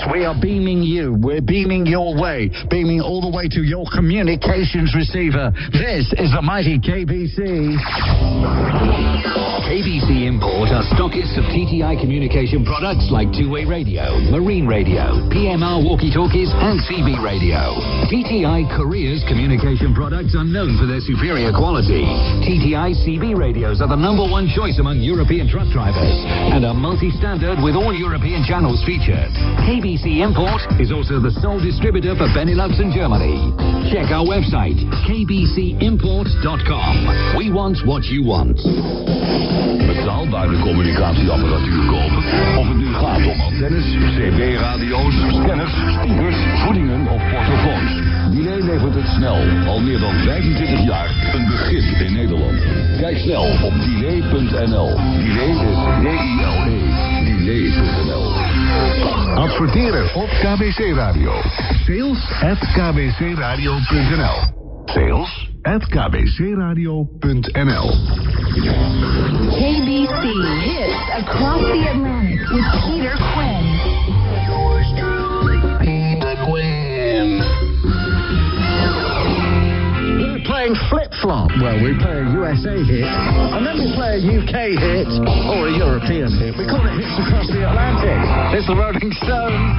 we are beaming you. We're beaming your way, beaming all the way to your communications receiver. This is the mighty KBC. KBC Import are stockists of TTI communication products like two-way radio, marine radio, PMR walkie-talkies, and CB radio. TTI Korea's communication products are known for their superior quality. TTI CB radios are the #1 choice among European truck drivers and are multi-standard with all European channels featured. KBC Import is also the sole distributor for Benelux and Germany. Check our website, kbcimport.com. We want what you want. Betaalbare communicatieapparatuur kopen. Of het nu gaat om antennes, CB-radio's, scanners, speakers, voedingen of portofoons. Delay levert het snel. Al meer dan 25 jaar een begrip in Nederland. Kijk snel op delay.nl. Delay is D-I-L-E. Delay.nl. Adverteren op KBC Radio. Sales@kbcradio.nl. Sales@kbcradio.nl. KBC hits across the Atlantic with Peter Quinn. Peter Quinn. We're playing flip-flop. Well, we play a USA hit, and then we play a UK hit, or a European hit. We call it Hits Across the Atlantic. It's the Rolling Stones.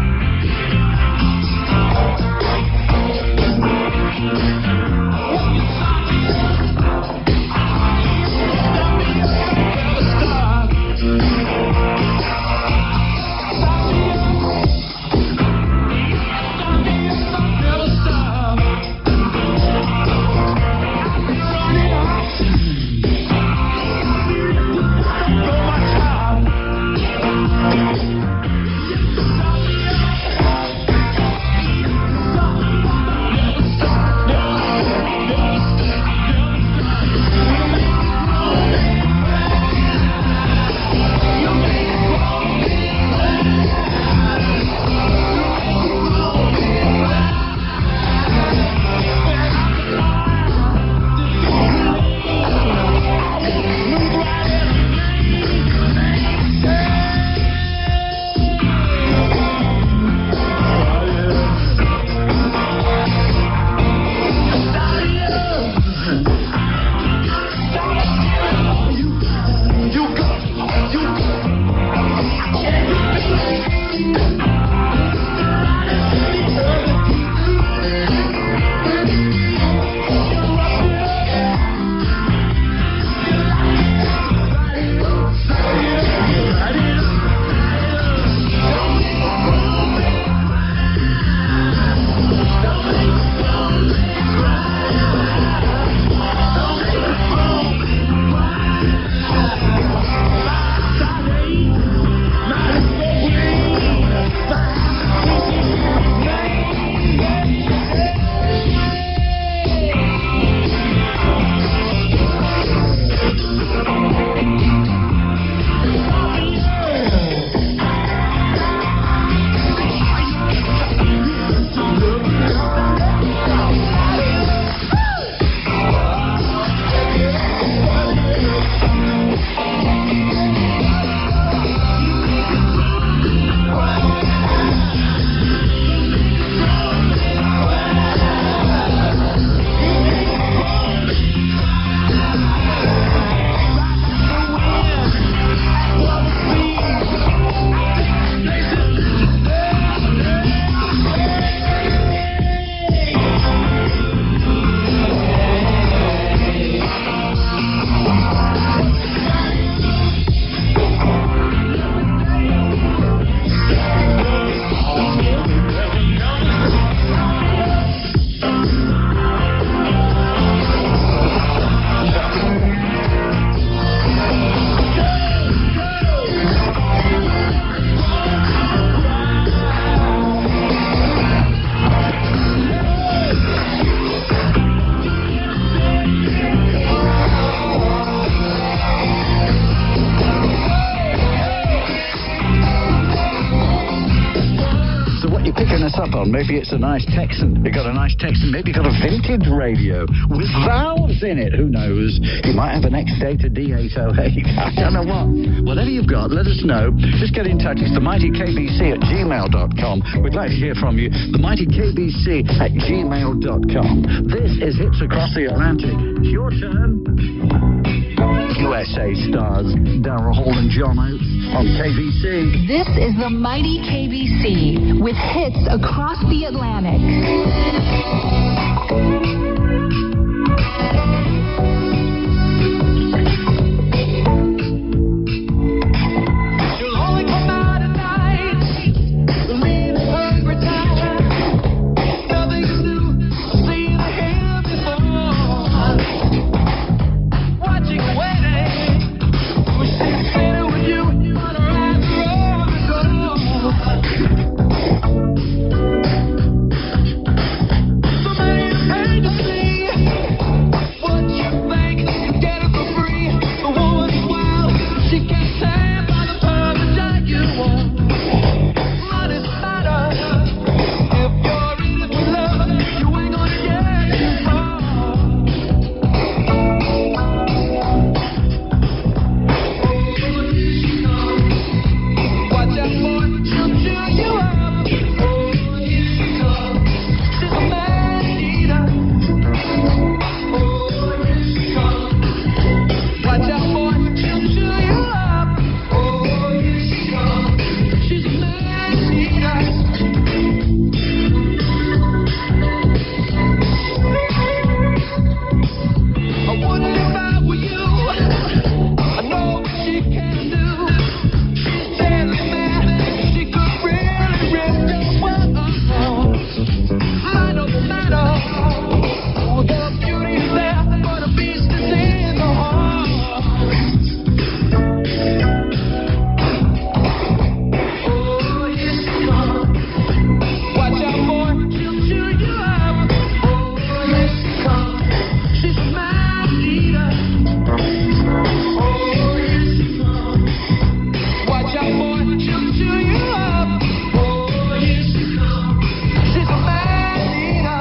on. Maybe it's a nice Texan. You got a nice Texan. Maybe you got a vintage radio with valves in it. Who knows? You might have an X-Data D808. I don't know what. Whatever you've got, let us know. Just get in touch. It's themightykbc@gmail.com. We'd like to hear from you. themightykbc@gmail.com. This is Hits Across the Atlantic. It's your turn. USA stars Daryl Hall and John Oates on KBC. This is the mighty KBC with hits across the Atlantic. You'll only come out at night, leaving hungry time. Nothing's new, seen or heard before. Watching, waiting, wishing sitting with you on a ride through the door. So many paid to see what you think you get it for free. The woman's wild, she can't stand by the perfect that you want. Money's matter. If you're in it for love, you ain't gonna get too far. Watch out, boy, she'll chew you up. She's a man eater. Watch out, boy, she'll chew you up. She's a man eater. I wouldn't if I were you. I know what she can do. She's deadly mad. She could really rip your world. Mind over matter. Oh, the beauty is there, but the beast is in the heart. Oh, here she comes. Watch out, boy, she'll chew you up. Oh, here she comes. She's a man eater. Oh, here she comes. Watch out, boy, she'll chew you up. Oh, here she comes. She's a man eater.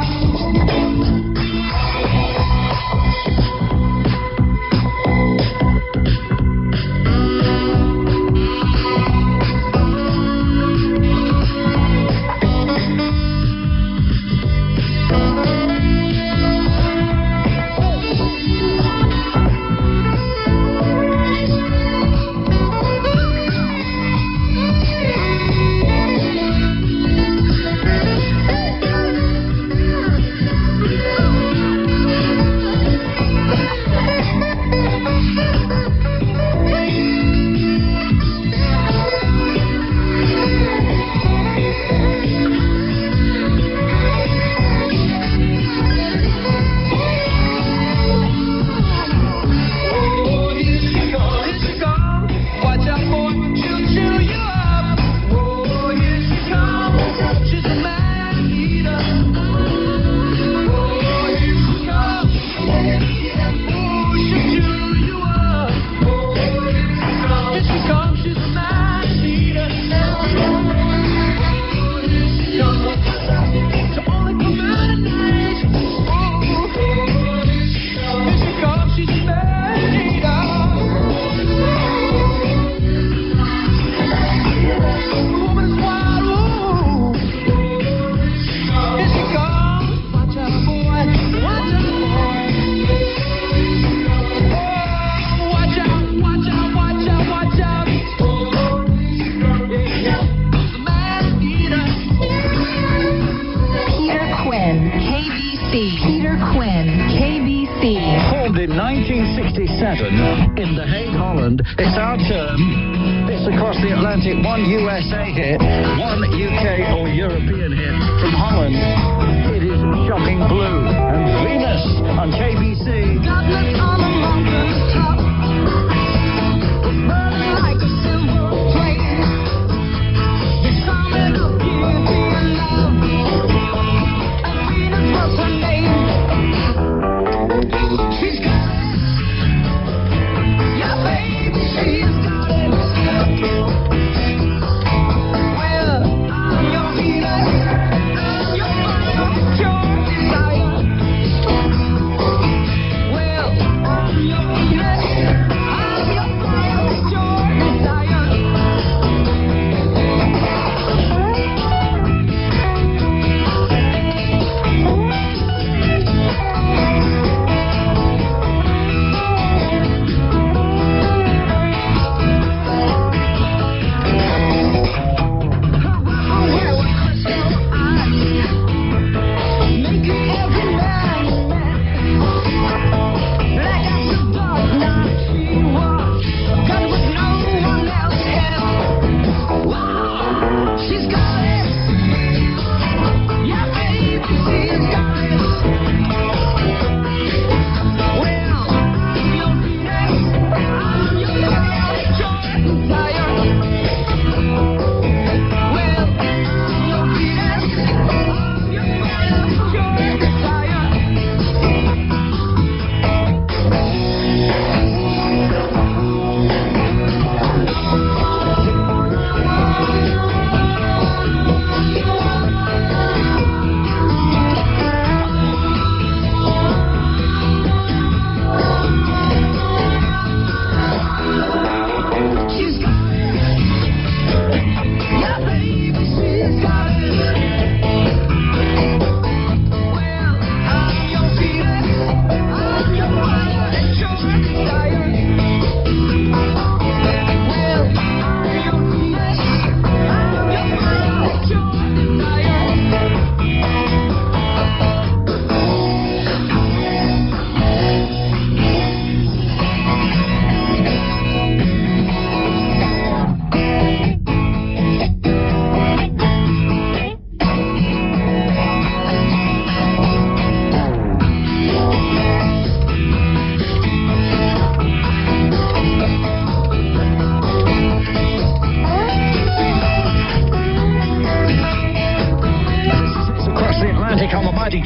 Oh, here she comes. Watch out, boy, she'll chew you up. Oh, here she comes. She's a man eater. Oh, here she comes. Oh, she'll chew you up. Oh, here she comes. She's a man eater. Oh, here she comes. To only come out at night. Oh, here she comes. She's a man eater. The woman is wild. Ooh. Here she comes. Watch out, boy. Watch out, boy. Oh, watch out, watch out, watch out, watch out. Yeah. The man eater. Peter Quinn, KBC. Peter Quinn, KBC. Formed in 1967 in The Hague, Holland. It's our turn. It's across the Atlantic. One USA hit, one UK or European hit from Holland. It is Shocking Blue and Venus on KBC. Godless on a mountain's top, burning like a silver flame. The summit of beauty and love, and Venus was her name. She's got it, yeah, baby, she's got it. Well, I'm your Venus.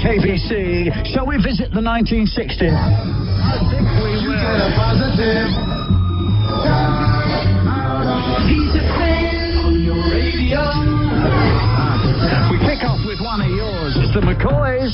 KBC. Shall we visit the 1960s? I think we will. Get a positive. Peter Quinn on your radio. We kick off with one of yours. It's the McCoys.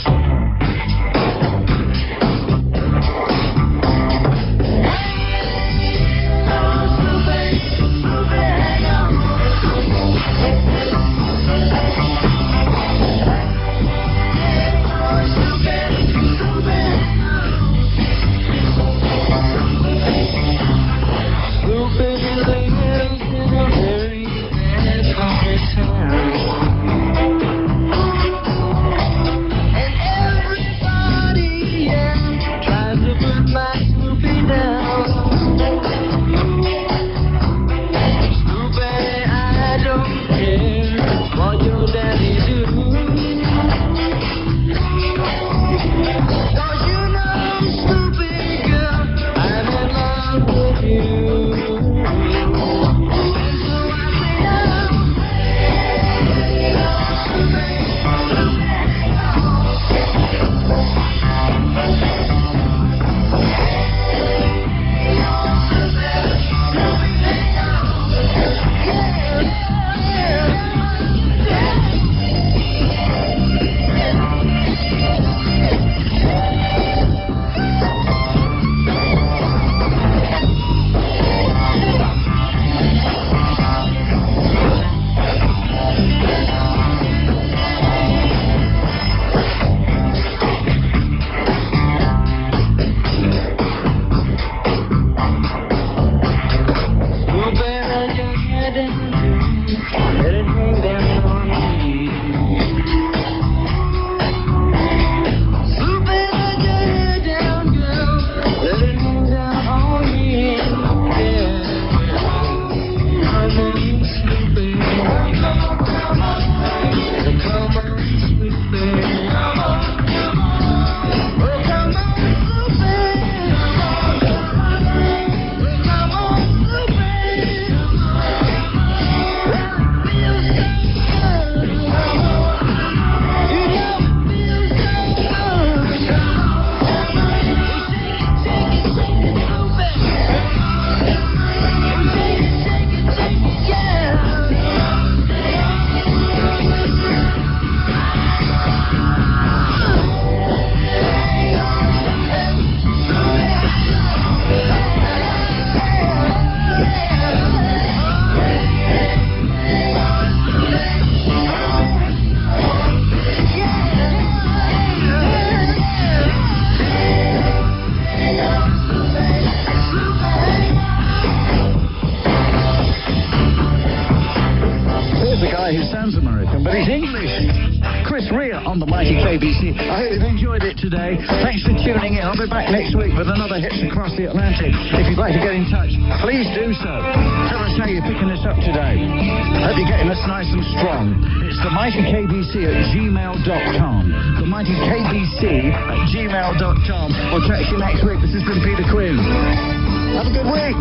KBC. I hope you've enjoyed it today. Thanks for tuning in. I'll be back next week with another Hits Across the Atlantic. If you'd like to get in touch, please do so. Tell us how you're picking this up today. Hope you're getting us nice and strong. It's the Mighty KBC at gmail.com. The Mighty KBC at gmail.com. We'll catch you next week. This has been Peter Quinn. Have a good week.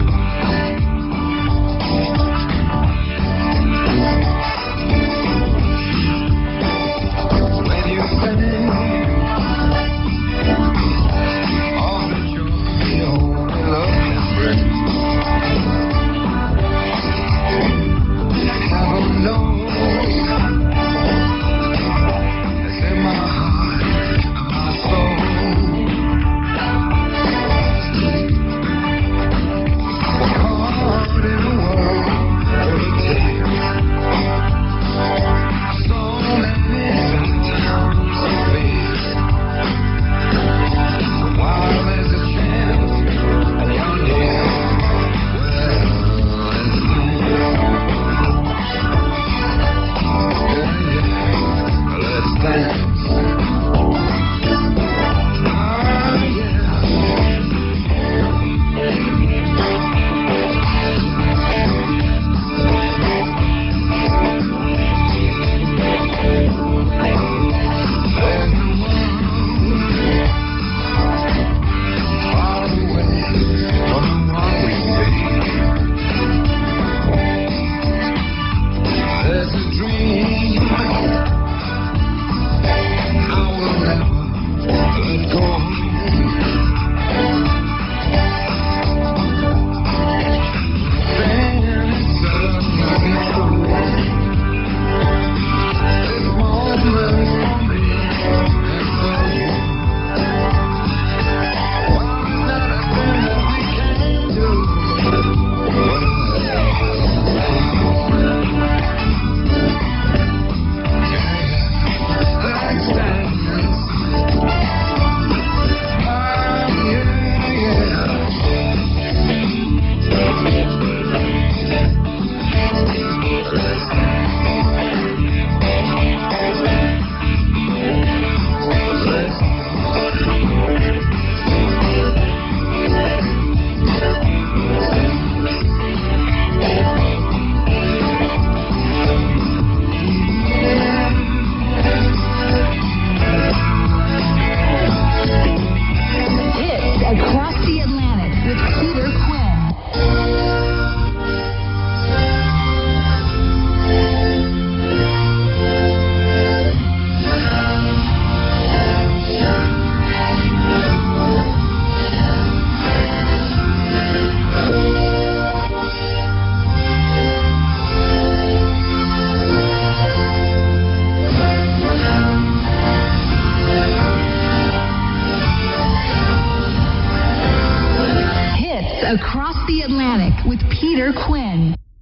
Oh, Atlantic with Peter Quinn.